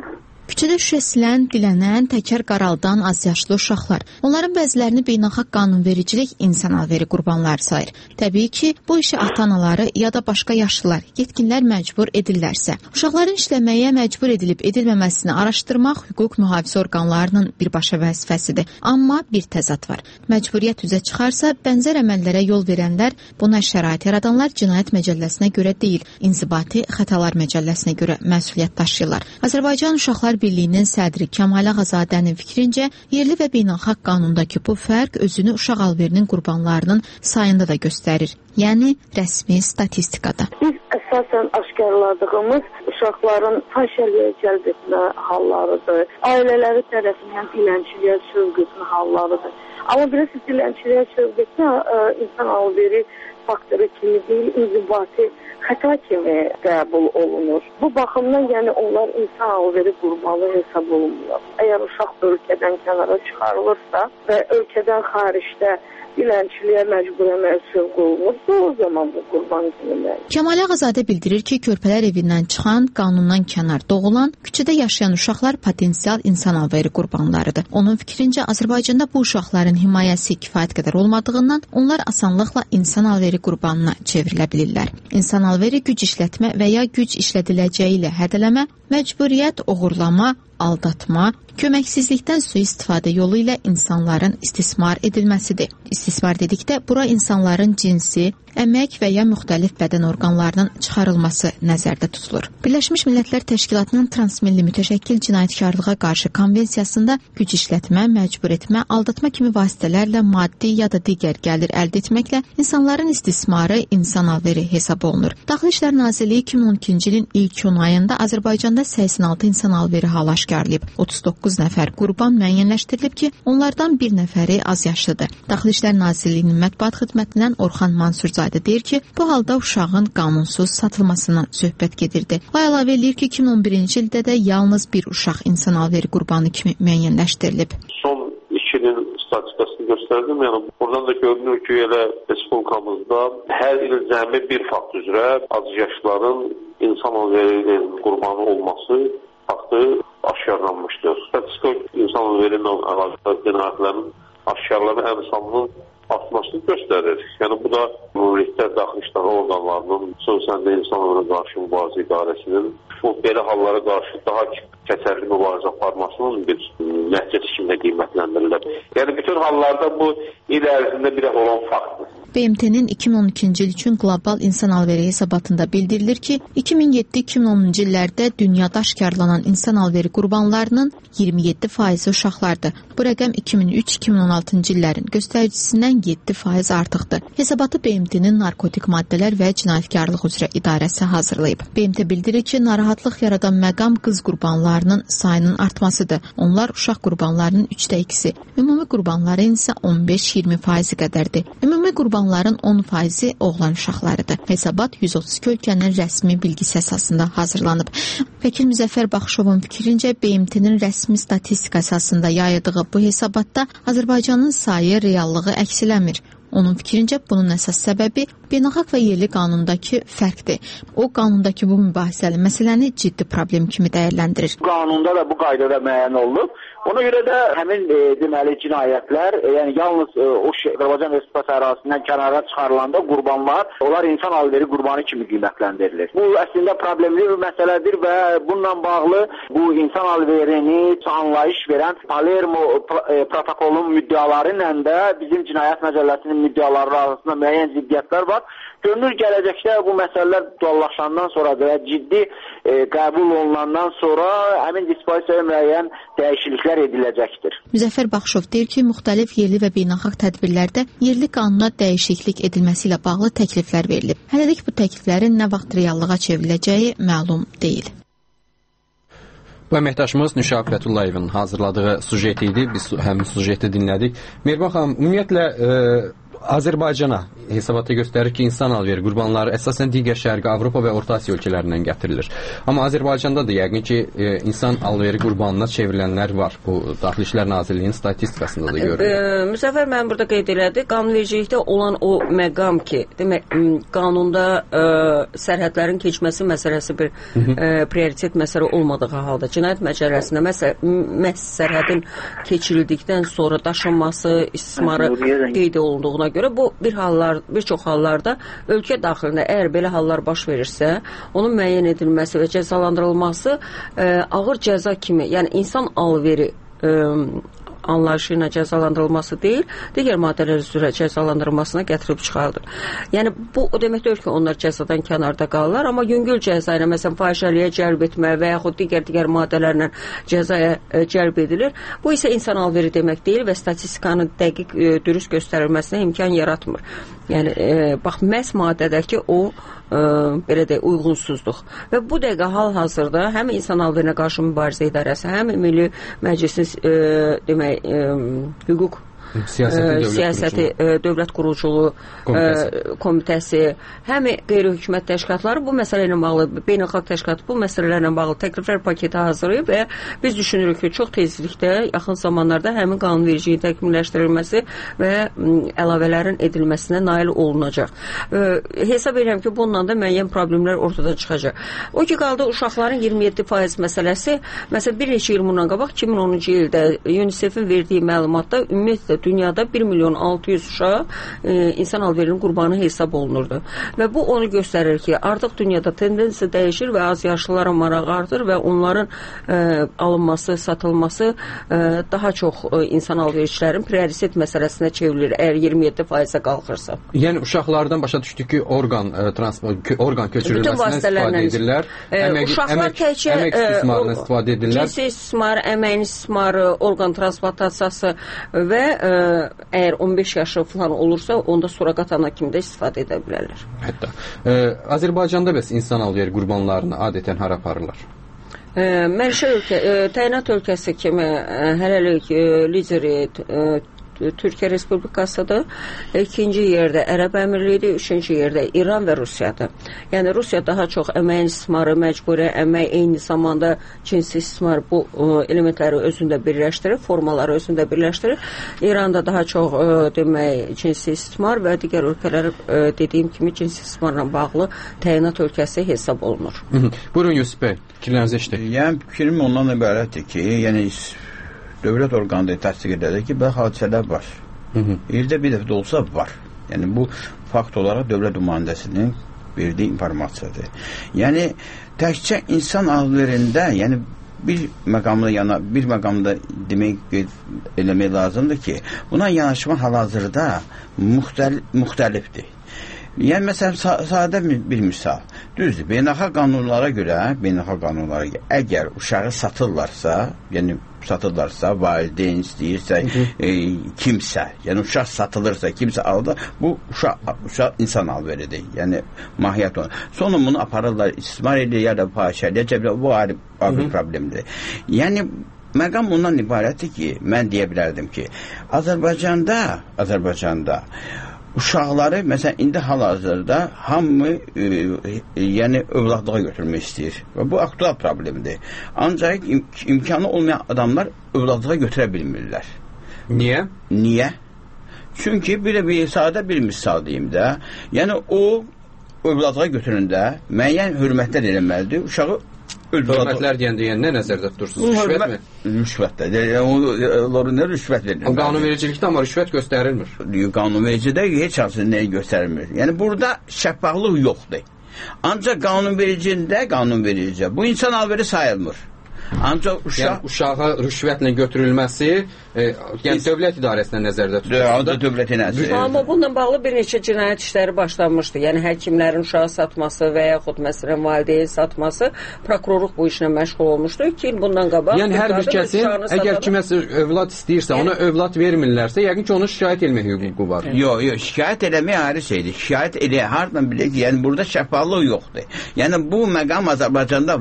Küçədə şüşəsilən, dilənən, təkər qaraldan azyaşlı uşaqlar. Onların bəzilərini beynəlxalq qanunvericilik insan alveri qurbanları sayır. Təbii ki, bu işi ata-anaları ya da başqa yaşlılar, yetkinlər məcbur edirlərsə. Uşaqların işləməyə məcbur edilib edilməməsini araşdırmaq hüquq mühafizə orqanlarının birbaşa vəzifəsidir. Amma bir təzad var. Məcburiyyət üzə çıxarsa, bənzər əməllərə yol verənlər, buna şərait yaradanlar Cinayət Məcəlləsinə görə deyil, İnzibati Xətalar Məcəlləsinə görə məsuliyyət daşıyırlar. Azərbaycan Uşaqlar Birliyinin sədri Kəmal Ağazadənin fikrincə, yerli və beynəlxalq qanundakı bu fərq özünü uşaq alverinin qurbanlarının sayında da göstərir. Yəni, rəsmi statistikada. Biz əsasən aşkarladığımız uşaqların fahişəliyə cəlb etmə hallarıdır. Ailələri tərəfindən dilənçiliyə sövq etmə hallarıdır. Amma bilirsiniz, dilənçiliyə sövq etmə insan alveri faktoru kimi deyil, inzibati xəta kimi qəbul olunur. Bu baxımdan yəni onlar insan alveri qurbanı hesab olunmuyor. Əgər uşaq ölkədən kənara çıxarılırsa və ölkədən xaricdə dilənçiliyə məcbur əməl sövq olunursa, o zaman bu qurban kimi. Kəmal Ağazadə bildirir ki, körpələr evindən çıxan, qanundan kənar doğulan, küçədə yaşayan uşaqlar potensial insan alveri qurbanlarıdır. Onun fikrincə, Azərbaycanda bu uşaqların himayəsi kifayət qədər olmadığından onlar asanlıqla insan alveri qurbanına çevrilə bilirlər. İnsan alveri güc işlətmə və ya güc işlədiləcəyi ilə hədələmə, məcburiyyət, oğurlama, aldatma, köməksizlikdən sui-istifadə yolu ilə insanların istismar edilməsidir. İstismar dedikdə bura insanların cinsi, əmək və ya müxtəlif bədən orqanlarının çıxarılması nəzərdə tutulur. Birləşmiş Millətlər Təşkilatının transmilli mütəşəkkil cinayətkarlığa qarşı konvensiyasında güc işlətmə, məcbur etmə, aldatma kimi vasitələrlə maddi ya da digər gəlir əldə etməklə insanların istismarı insan alveri hesab olunur. Daxili İşlər Nazirliyi iki min on ikinci ilin ilk on ayında Azərbaycanda səksən altı insan alveri halı aşkarlayıb. otuz doqquz nəfər qurban müəyyənləşdirilib ki, onlardan bir nəfəri az yaşlıdır. Daxili İşlər Nazirliyinin mətbuat xidmətindən Orxan Mansurzadə deyir ki, bu halda uşağın qanunsuz satılmasından söhbət gedirdi. O əlavə eləyir ki, iki min on birinci ildə də yalnız bir uşaq insan alveri qurbanı kimi müəyyənləşdirilib. Son iki ilin statistikasını göstərdim. Yəni buradan da görünür ki, elə respublikamızda hər il cəmi bir fakt üzrə azyaşlıların insan alveri qurbanı olması faktı aşkarlanmışdır. Statistika insan alveri ilə əlaqədar cinayətlərin aşkarlama əmsalının artmasını göstərir. Yəni bu da ümumilikdə daxili işlər orqanlarının, xüsusən də insan alveri qarşı mübarizə idarəsinin bu belə hallara qarşı daha keçərli mübarizə aparmasının bir nəticəsi kimi qiymətləndirilir. Yəni bütün hallarda bu il ərzində bir olan faktdır. B M T-nin iki min on ikinci il üçün qlobal insan alveri hesabatında bildirilir ki, iki min yeddi iki min onuncu illərdə dünyada aşkarlanan insan alveri qurbanlarının iyirmi yeddi faizi uşaqlardır. Bu rəqəm iki min üç iki min on altıncı illərin göstəricisindən yeddi faiz artıqdır. Hesabatı B M T-nin narkotik maddələr və cinayətkarlıq üzrə idarəsi hazırlayıb. B M T bildirir ki, narahatlıq yaradan məqam qız qurbanlarının sayının artmasıdır. Onlar uşaq qurbanlarının üçdə ikisi. Ümumi qurbanların isə on beş iyirmi faizi qədərdir. Ümumi qurbanların on faizi oğlan uşaqlarıdır. Hesabat yüz otuz iki ölkənin rəsmi bilgisi əsasında hazırlanıb. Vəkil Müzəffər Baxışovun fikrincə B M T-nin rəsmi statistika əsasında yaydığı bu hesabatda Azərbaycanın sayı reallığı əks eləmir. Onun fikrincə bunun əsas səbəbi beynəlxalq və yerli qanundakı fərqdir. O, qanundakı bu mübahisəli məsələni ciddi problem kimi dəyərləndirir. Qanunda da bu qaydada müəyyən olunub. Ona görə də həmin e, deməli cinayətlər, e, yəni yalnız e, o Azərbaycan Respublikası ərazisindən kənara çıxarılanda qurbanlar, onlar insan alveri qurbanı kimi qiymətləndirilir. Bu əslində problemli bir məsələdir və bununla bağlı bu insan alverini anlayış verən Palermo e, protokolun müddiaları ilə də bizim Cinayət Məcəlləsinin müddiaları arasında müəyyən ziddiyyətlər var. Görünür gələcəkdə bu məsələlər duallaşandan sonra və ciddi e, qəbul olunandan sonra həmin disposisiyaya müəyyən dəyişikliklər ediləcəkdir. Müzəffər Baxışov deyir ki, müxtəlif yerli və beynəlxalq tədbirlərdə yerli qanuna dəyişiklik edilməsi ilə bağlı təkliflər verilib. Hələlik bu təkliflərin nə vaxt reallığa çevriləcəyi məlum deyil. Bu əməkdaşımız Nüşab Fətullayevin hazırladığı sujet idi. Biz həmin sujeti dinlədik. Mehriban xanım, ümumiyyətlə e, Azərbaycana hesabata göstərir ki, insan alveri qurbanları əsasən digər Şərqi Avropa və Orta Asiya ölkələrindən gətirilir. Amma Azərbaycanda da yəqin ki, e, insan alveri qurbanına çevrilənlər var. Bu Daxili İşlər Nazirliyinin statistikasında da görülür. E, Müzəffər mənim burada qeyd elədi, qanunvericilikdə olan o məqam ki, demək qanunda e, sərhədlərin keçməsi məsələsi bir e, prioritet məsələ olmadığı halda cinayət məcəlləsində məhz sərhədin keçirildikdən sonra daşınması, istismarı qeyd olunduğuna görə bu bir hallar, bir çox hallarda ölkə daxilində əgər belə hallar baş verirsə, onun müəyyən edilməsi və cəzalandırılması e, ağır cəza kimi, yəni insan alveri e, anlayışı ilə cəzalandırılması deyil, digər maddələr üzrə cəzalandırılmasına gətirib çıxardır. Yəni, bu o demək deyil ki, onlar cəzadan kənarda qalırlar, amma yüngül cəza ilə, məsələn, fahişəliyə cəlb etmə və yaxud digər-digər maddələrlə cəzaya e, cəlb edilir. Bu isə insan alveri demək deyil və statistikanın dəqiq, e, dürüst göstərilməsinə imkan yaratmır. Yəni, e, bax, məhz maddədəki o e, belə deyək, uyğunsuzluq. Və bu dəqiqə hal-hazırda həm insan alverinə qarşı mübarizə idarəsi, həm Milli Məclisin e, demək, e, hüquq Siyasəti, dövlət, siyasəti quruculuğu. dövlət quruculuğu komitəsi. komitəsi, həm qeyri-hökumət təşkilatları bu məsələ ilə bağlı, beynəlxalq təşkilatı bu məsələlərlə bağlı təkliflər paketi hazırlayıb və biz düşünürük ki, çox tezlikdə, yaxın zamanlarda həmin qanunvericiliyin təkmilləşdirilməsi və əlavələrin edilməsinə nail olunacaq. Hesab edirəm ki, bununla da müəyyən problemlər ortadan çıxacaq. O ki, qaldı uşaqların iyirmi yeddi faiz məsələsi, məsələn, bir neçə il bundan qabaq, iki min onuncu ildə UNICEF-in verdiyi məlumatda ümumiyyətlə dünyada bir milyon altı yüz uşaq e, insan alverinin qurbanı hesab olunurdu. Və bu onu göstərir ki, artıq dünyada tendensiya dəyişir və az yaşlılara maraq artır və onların e, alınması, satılması e, daha çox e, insan alvericilərin prioritet məsələsinə çevrilir, əgər iyirmi yeddi faizə qalxırsa. Yəni, uşaqlardan başa düşdük ki, orqan, e, transport, orqan köçürülməsindən istifadə edirlər. E, əmək, uşaqlar əmək, təkcə əmək istismarından istifadə edirlər. Cinsi istismar, əməyin istismarı, orqan transplantasiyası və e, əgər on beş yaşı falan olursa, onda suraqat ana kimi də istifadə edə bilərlər. Hətta. E, Azərbaycanda bəs insan alveri qurbanlarını adətən hara aparırlar? E, Mərşə ölkə, e, təyinat ölkəsi kimi e, hələlik e, lideri e, Türkiyə Respublikasıdır. İkinci yerdə Ərəb Əmirliyidir, üçüncü yerdə İran və Rusiyadır. Yəni Rusiya daha çox əməyin istismarı, məcburi əmək, eyni zamanda cinsi istismar bu elementləri özündə birləşdirir, formaları özündə birləşdirir. İranda daha çox ə, demək cinsi istismar və digər ölkələr ə, dediyim kimi cinsi istismarla bağlı təyinat ölkəsi hesab olunur. Hı -hı. Buyurun Yusuf bəy, fikirlərinizi eşitdik. Yəni fikrim ondan ibarətdir ki, yəni dövlət orqanları təsdiq edəcək ki, belə hadisələr var. İldə bir dəfə də olsa var. Yəni bu fakt olaraq dövlət nümayəndəsinin verdiyi informasiyadır. Yəni təkcə insan alverində, yəni bir məqamda yana bir məqamda demək eləmək lazımdır ki, buna yanaşma hal-hazırda müxtəl müxtəlifdir. Yəni məsələn sadə bir misal. Düzdür, beynəlxalq qanunlara görə, beynəlxalq qanunlara görə əgər uşağı satırlarsa, yəni satırlarsa, valideyn istəyirsə, e, kimsə, yəni uşaq satılırsa, kimsə alır, bu uşaq, uşaq insan alveridir. Yəni mahiyyət onu. Sonra bunu aparırlar, istismar edir ya da fahişəliyə cəblə, bu ayrı bir problemdir. Yəni məqam ondan ibarətdir ki, mən deyə bilərdim ki, Azərbaycanda, Azərbaycanda uşaqları, məsələn, indi hal-hazırda hamı e, e, yəni övladlığa götürmək istəyir. Və bu aktual problemdir. Ancaq im imkanı olmayan adamlar övladlığa götürə bilmirlər. Niyə? Niyə? Çünki bir, bir sadə bir misal deyim də, yəni o övladlığa götürəndə müəyyən hörmətlər eləməlidir. Uşağı hörmətlər deyəndə yəni nə nəzərdə tutursunuz? Rüşvət mi? Rüşvətdə. Onlara nə rüşvət verilir? Qanunvericilikdə amma rüşvət göstərilmir. Qanunvericidə heç hansı nəyi göstərilmir. Yəni burada şəffaflıq yoxdur. Ancaq qanunvericində, qanunvericə bu insan alveri sayılmır. Ancaq uşaq... Yəni, uşağa rüşvətlə götürülməsi e, yəni dövlət idarəsinə nəzərdə tutulur. Dövlət idarəsi. Amma bununla bağlı bir neçə cinayət işləri başlanmışdı. Yəni həkimlərin uşağı satması və yaxud məsələn valideyn satması, prokurorluq bu işlə məşğul olmuşdu. iki il bundan qabaq. Yəni hər bir kəsin əgər kiməsə övlad istəyirsə, yəni, ona övlad vermirlərsə, yəqin ki onun şikayət etmək hüququ var. Yox, yox, şikayət eləmək ayrı şeydir. Şikayət elə hardan bilir ki, yəni burada şəffaflıq yoxdur. Yəni bu məqam Azərbaycanda var.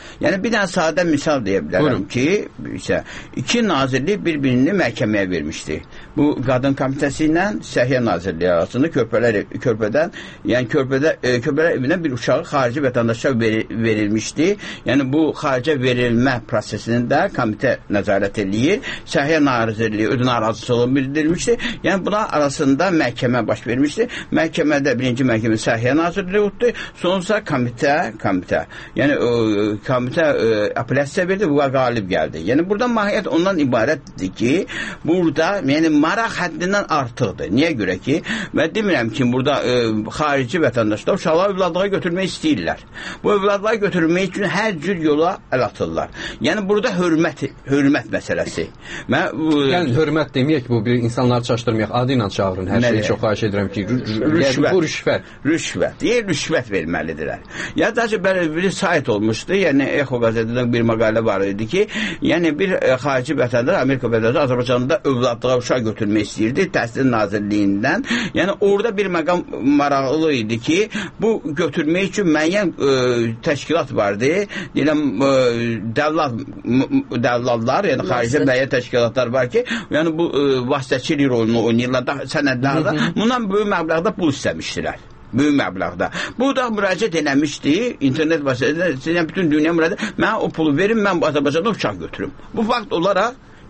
Yəni bir dənə sadə misal deyə bilərəm Buyurun. ki, isə iki nazirlik bir-birini məhkəməyə vermişdi. Bu Qadın Komitəsi ilə Səhiyyə Nazirliyi arasında körpələr körpədən, yəni körpədə e, körpələr evinə bir uşağı xarici vətəndaşa ver, verilmişdi. Yəni bu xaricə verilmə prosesində komitə nəzarət eləyir. Səhiyyə Nazirliyi öz narazılığını bildirmişdi. Yəni buna arasında məhkəmə baş vermişdi. Məhkəmədə birinci məhkəmə Səhiyyə Nazirliyi utdu, sonrasa komitə, komitə. Yəni o komitə e, apellyasiya verdi və qalib gəldi. Yəni burada mahiyyət ondan ibarətdir ki, burada yəni maraq həddindən artıqdır. Niyə görə ki, və demirəm ki, burada e, xarici vətəndaşlar uşaqları övladlığa götürmək istəyirlər. Bu övladlığa götürmək üçün hər cür yola əl atırlar. Yəni burada hörmət, hörmət məsələsi. Mən bu yəni hörmət deməyək ki, bu bir insanları çaşdırmayaq. Adı ilə çağırın. Hər şeyi çox xahiş edirəm ki, rüşvət. Bu rüşvət. Rüşvət. Deyir, rüşvət verməlidirlər. Ya da belə bir sayt olmuşdu. Yəni Echo qəzetində bir məqalə var idi ki, yəni bir e, xarici vətəndaş, Amerika vətəndaşı Azərbaycanda övladlığa uşaq götürmək istəyirdi Təhsil Nazirliyindən. Yəni orada bir məqam maraqlı idi ki, bu götürmək üçün müəyyən e, təşkilat vardı. Deyirəm e, dəllal dəllallar, yəni xarici müəyyən təşkilatlar var ki, yəni bu e, vasitəçilik rolunu oynayırlar da sənədlərdə. Bundan böyük məbləğdə pul istəmişdilər. Böyük məbləğdə. Bu da müraciət eləmişdi, internet vasitəsilə bütün dünya müraciət. Mən o pulu verim, mən bu Azərbaycanda uşaq götürüm. Bu fakt olaraq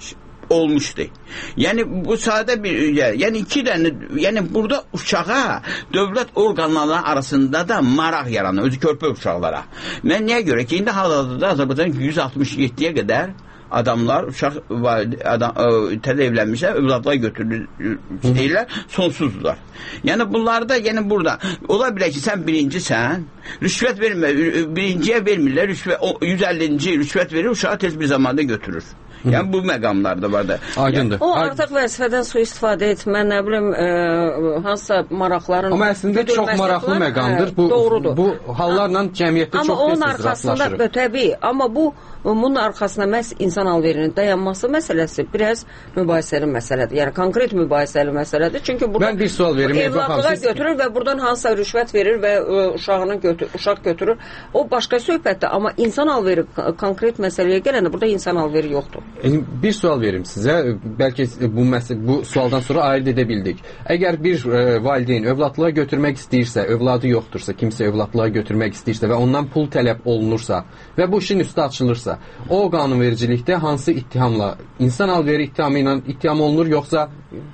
olmuşdu. Yəni bu sadə bir, yəni iki dənə, yəni burada uşağa dövlət orqanları arasında da maraq yaranır, özü körpə uşaqlara. Mən niyə görə ki, indi hal-hazırda Azərbaycan yüz altmış yeddiyə qədər adamlar, uşaq adam, təzə evlənmişlər, övladlığa götürülür deyirlər, sonsuzdular. Yəni bunlarda, yəni burada ola bilər ki, sən birincisən, rüşvət vermə, birinciyə vermirlər, rüşvət, yüz əllinci rüşvət verir, uşağı tez bir zamanda götürür. Yəni bu məqamlarda var da. Aydındır. O artıq vəzifədən sui-istifadə etmə, nə bilim, e, hansısa maraqların... Amma əslində çox maraqlı məqamdır. Bu, doğrudur. Bu hallarla cəmiyyətdə amma çox tez-tez rastlaşırıq. Amma təbii, amma bu bunun arxasında məhz insan alverinin dayanması məsələsi biraz mübahisəli məsələdir. Yəni konkret mübahisəli məsələdir. Çünki burada mən bir sual verim. Evladlığa götürür və buradan hansısa rüşvət verir və ə, uşağını götür, uşaq götürür. O başqa söhbətdir. Amma insan alveri konkret məsələyə gələndə burada insan alveri yoxdur. Bir sual verim sizə. Bəlkə bu məsələ, bu sualdan sonra ayırt edə bildik. Əgər bir ə, valideyn övladlığa götürmək istəyirsə, övladı yoxdursa, kimsə övladlığa götürmək istəyirsə və ondan pul tələb olunursa və bu işin üstü açılırsa, o qanunvericilikdə hansı ittihamla, insan alveri ittihamı ilə ittiham olunur, yoxsa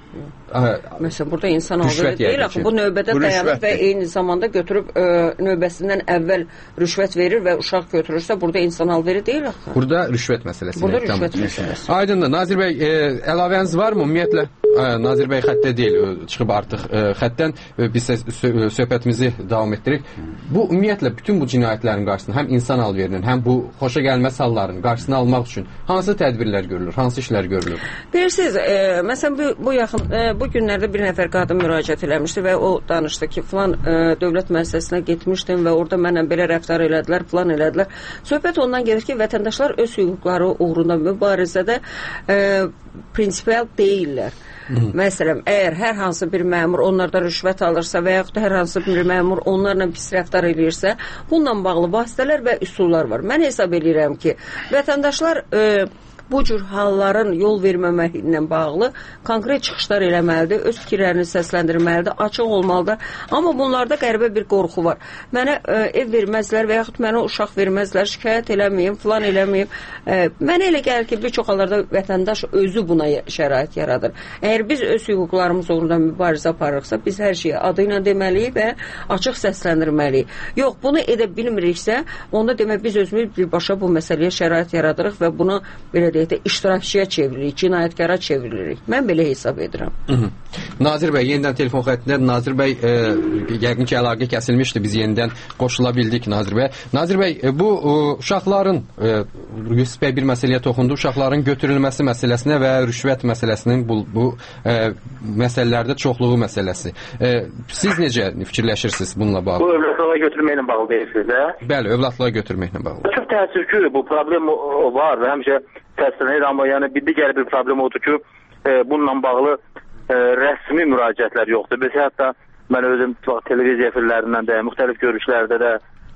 Məsələn, burada insan alveri deyil, axı bu növbədə bu dayanır və eyni zamanda götürüb ə, növbəsindən əvvəl rüşvət verir və uşaq götürürsə, burada insan alveri deyil axı. Burada rüşvət məsələsi. Burada rüşvət məsələsi. Aydındır. Nazir bəy, e, əlavəniz var mı? Ümumiyyətlə, ə, Nazir bəy xəttə deyil, ə, çıxıb artıq ə, xəttdən ə, biz sö söhbətimizi davam etdirik. Bu, ümumiyyətlə, bütün bu cinayətlərin qarşısını, həm insan alverinin, həm bu xoşa gəlməz halların qarşısını almaq üçün hansı tədbirlər görülür, hansı işlər görülür? Bilirsiniz, e, məsələn, bu, bu yaxın, e, bu günlərdə bir nəfər qadın müraciət eləmişdi və o danışdı ki, filan e, dövlət müəssisəsinə getmişdim və orada mənlə belə rəftar elədilər, filan elədilər. Söhbət ondan gedir ki, vətəndaşlar öz hüquqları uğrunda mübarizədə e, prinsipial deyirlər. Hı. Məsələn, əgər hər hansı bir məmur onlardan rüşvət alırsa və yaxud da hər hansı bir məmur onlarla pis rəftar eləyirsə, bununla bağlı vasitələr və üsullar var. Mən hesab edirəm ki, vətəndaşlar e, bu cür halların yol verməməyi ilə bağlı konkret çıxışlar eləməlidir, öz fikirlərini səsləndirməlidir, açıq olmalıdır. Amma bunlarda qəribə bir qorxu var. Mənə ə, ev verməzlər və yaxud mənə uşaq verməzlər, şikayət eləməyim, filan eləməyim. Ə, mənə elə gəlir ki, bir çox hallarda vətəndaş özü buna şərait yaradır. Əgər biz öz hüquqlarımız uğrunda mübarizə aparırıqsa, biz hər şeyi adı ilə deməliyik və açıq səsləndirməliyik. Yox, bunu edə bilmiriksə, onda demək biz özümüz birbaşa bu məsələyə şərait yaradırıq və bunu belə deyək, iştirakçıya çeviririk, cinayətkara çeviririk. Mən belə hesab edirəm. Hı -hı. Nazir bəy, yenidən telefon xəttində. Nazir bəy, e, yəqin ki, əlaqə kəsilmişdi. Biz yenidən qoşula bildik Nazir bəy. Nazir bəy, e, bu e, uşaqların, e, Yusuf bəy bir məsələyə toxundu, uşaqların götürülməsi məsələsinə və rüşvət məsələsinin bu, bu e, məsələlərdə çoxluğu məsələsi. E, siz necə fikirləşirsiniz bununla bağlı? Bu övladlığa götürməklə bağlı deyirsiniz, də? Bəli, övladlığa götürməklə bağlı. Çox təəssüf ki, bu problem var və həmişə təsdiqlənir, amma yəni bir digər bir problem odur ki, e, bununla bağlı e, rəsmi müraciətlər yoxdur. Biz hətta mən özüm televiziya efirlərindən də, müxtəlif görüşlərdə də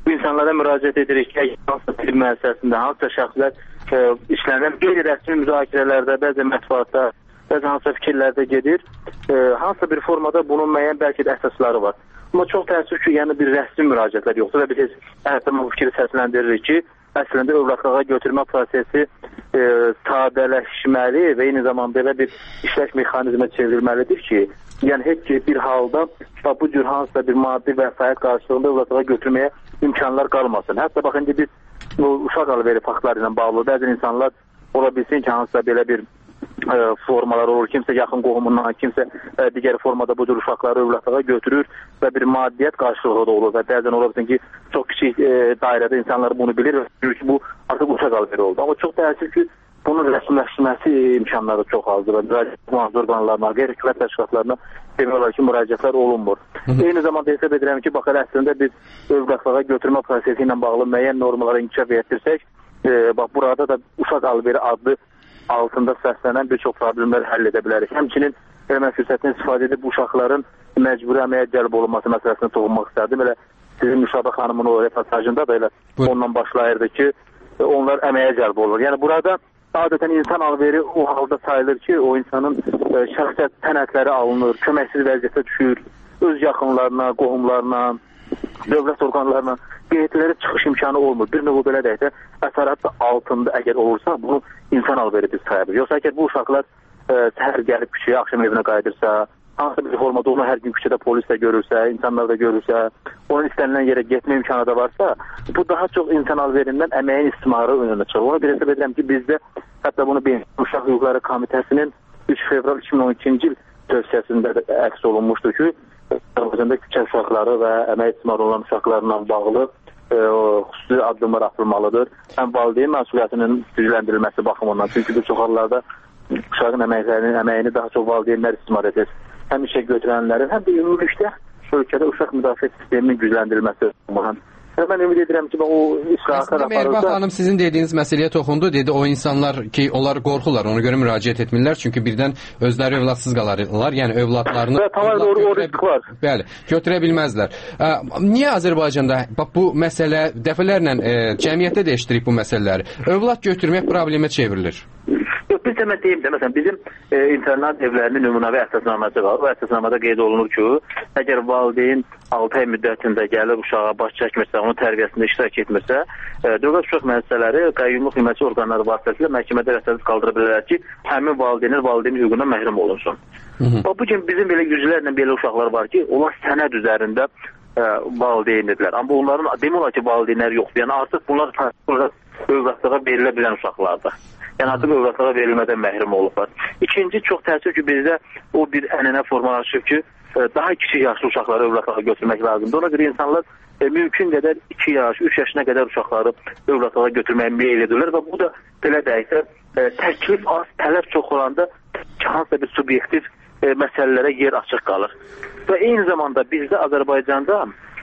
bu insanlara müraciət edirik ki, hansısa tibb müəssisəsində, hansısa şəxslər e, işlənən qeyri-rəsmi müzakirələrdə, bəzən mətbuatda, bəzən hansısa fikirlərdə gedir. E, hansısa bir formada bunun müəyyən bəlkə də əsasları var. Amma çox təəssüf ki, yəni bir rəsmi müraciətlər yoxdur və biz hətta bu fikri səsləndiririk ki, əslində övladlığa götürmə prosesi e, sadələşməli və eyni zamanda belə bir işləş mexanizmə çevrilməlidir ki, yəni heç bir halda bu cür hansısa bir maddi vəsait qarşılığında övladlığa götürməyə imkanlar qalmasın. Hətta bax, indi biz bu uşaq alveri faktları ilə bağlı bəzən insanlar ola bilsin ki, hansısa belə bir e, formalar olur, kimsə yaxın qohumundan, kimsə e, digər formada bu cür uşaqları övladlığa götürür və bir maddiyyət qarşılığı da olur və bəzən ola bilsin ki, çox kiçik e, dairədə insanlar bunu bilir və bilir ki, bu artıq uşaq alveri oldu. Amma çox təəssüf ki, bunun rəsmiləşməsi imkanları çox azdır və müraciət orqanlarına, qeyri-hökumət təşkilatlarına demək olar ki, müraciətlər olunmur. Eyni zamanda hesab edirəm ki, baxar əslində biz övladlığa götürmə prosesi ilə bağlı müəyyən normalara inkişaf etdirsək, e, bax burada da uşaq alveri adlı altında səslənən bir çox problemləri həll edə bilərik. Həmçinin mən fürsətini istifadə edib uşaqların məcburi əməyə cəlb olunması məsələsini toxunmaq istərdim. Elə sizin Müşabə xanımın o reportajında da elə ondan başlayırdı ki, onlar əməyə cəlb olur. Yəni burada adətən insan alveri o halda sayılır ki, o insanın e, şəxsiyyət sənədləri alınır, köməksiz vəziyyətə düşür, öz yaxınlarına, qohumlarına, dövlət orqanlarına qeydilərə çıxış imkanı olmur. Bir növ belə deyək də, əsarət altında əgər olursa, bunu insan alveri biz sayılır. Yoxsa əgər bu uşaqlar e, səhər gəlib küçəyə, axşam evinə qayıdırsa, hansı bir formada onu hər gün küçədə polis də görürsə, insanlar da görürsə, onun istənilən yerə getmə imkanı da varsa, bu daha çox insan alverindən əməyin istismarı önünə çıxır. Onu bir hesab edirəm ki, bizdə hətta bunu Beynəlxalq Uşaq Hüquqları Komitəsinin üç fevral iki min on ikinci il tövsiyəsində də əks olunmuşdur ki, Azərbaycanda küçə uşaqları və əmək istismarı olan uşaqlarla bağlı e, xüsusi addımlar atılmalıdır. Həm valideyn məsuliyyətinin gücləndirilməsi baxımından, çünki bu çox hallarda uşağın əməklərinin əməyini daha çox valideynlər istismar edir. Həm işə götürənlərin, həm də ümumilikdə ölkədə uşaq müdafiə sisteminin gücləndirilməsi olmalıdır. Mən ümid edirəm ki, o islahatlar aparılsa... Mehriban xanım, sizin dediyiniz məsələyə toxundu. Dedi, o insanlar ki, onlar qorxurlar, ona görə müraciət etmirlər. Çünki birdən özləri övladsız qalarlar. Yəni, övladlarını... Və tamam, o, o risk var. Bəli, götürə bilməzlər. Ə, niyə Azərbaycanda bax, bu məsələ dəfələrlə e, cəmiyyətdə dəyişdirik bu məsələləri? Övlad götürmək problemə çevrilir. Yox, biz də mən deyim də, məsələn, bizim e, internat evlərinin nümunəvi əsasnaməsi var. O əsasnamada qeyd olunur ki, əgər valideyn altı ay müddətində gəlir uşağa baş çəkmirsə, onun tərbiyəsində iştirak etmirsə, e, dövlət uşaq müəssisələri qayyumluq xidmətçi orqanları vasitəsilə məhkəmədə vəsatət qaldıra bilərlər ki, həmin valideynin valideyn hüququndan məhrum olunsun. Bu gün bizim belə yüzlərlə belə uşaqlar var ki, onlar sənəd üzərində e, valideyndirlər. Amma onların demək olar ki, valideynlər yoxdur. Yəni artıq bunlar övladlığa verilə bilən uşaqlardır. Yəni artıq övladlığa verilmədən məhrum olublar. İkinci, çox təəssüf ki, bizdə o bir ənənə formalaşıb ki, daha kiçik yaşlı uşaqları övladlığa götürmək lazımdır. Ona görə insanlar e, mümkün qədər iki yaş, üç yaşına qədər uşaqları övladlığa götürməyə meyil edirlər və bu da belə deyəksə, e, təklif az, tələb çox olanda hansısa bir subyektiv e, məsələlərə yer açıq qalır. Və eyni zamanda bizdə Azərbaycanda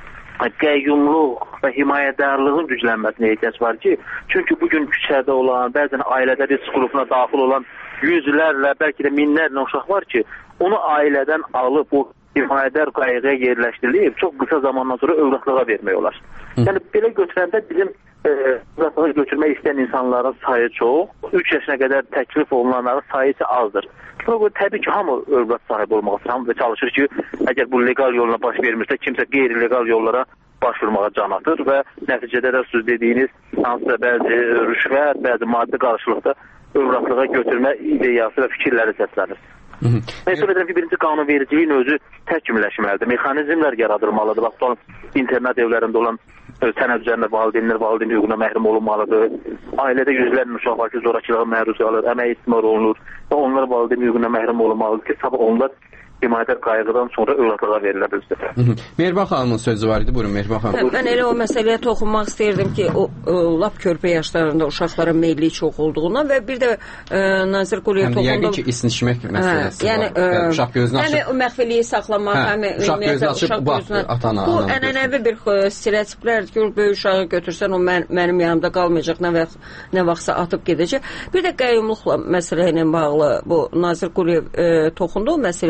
qəyyumluq və himayədarlığın güclənməsinə ehtiyac var ki, çünki bugün küçədə olan, bəzən ailədə risk qrupuna daxil olan yüzlərlə, bəlkə də minlərlə uşaq var ki, onu ailədən alıb o himayədar qayğıya yerləşdirilib, çox qısa zamandan sonra övladlığa vermək olar. Hı. Yəni, belə götürəndə bizim övladlığa e, götürmək istəyən insanların sayı çox, üç yaşına qədər təklif olunanların sayı isə azdır. Sonra təbii ki, hamı övlad sahibi olmağa hamı çalışır ki, əgər bu legal yoluna baş vermirsə, kimsə qeyri-legal yollara başvurmağa can atır və nəticədə də siz dediyiniz hansısa bəzi rüşvət, bəzi maddi qarşılıqda övladlığa götürmə ideyası və fikirləri səslənir. Mən söz edirəm ki, birinci qanunvericiliyin özü təkmilləşməlidir. Mexanizmlər yaradılmalıdır. Bax, son internet evlərində olan sənəd üzərində valideynlər valideyn hüququna məhrum olunmalıdır. Ailədə yüzlərlə uşaq var ki, zorakılığa məruz qalır, əmək istismar olunur və onlar valideyn hüququna məhrum olunmalıdır ki, sabah onlar himayədar qayğıdan sonra övladlığa verilə bilsin. Mehriban xanımın sözü var idi. Buyurun, Mehriban xanım. Mən elə o məsələyə toxunmaq istəyirdim ki, o, o lap körpə yaşlarında uşaqların meyilli çox olduğundan və bir də e, Nazir Quliyev toxundu. Yəni, yəqin ki, isnişmək məsələsi yəni, var. Yəni, uşaq gözünü açıb. Həm məxfiliyi saxlamaq, həm uşaq gözünü açıb, bax, atana. Bu ənənəvi bir stereotiplərdir ki, böyük uşağı götürsən, o mən, mənim yanımda qalmayacaq, nə, vaxt, nə vaxtsa atıb gedəcək. Bir də qəyyumluqla məsələ ilə bağlı bu Nazir Quliyev e, toxundu, o məsələ çox vacib.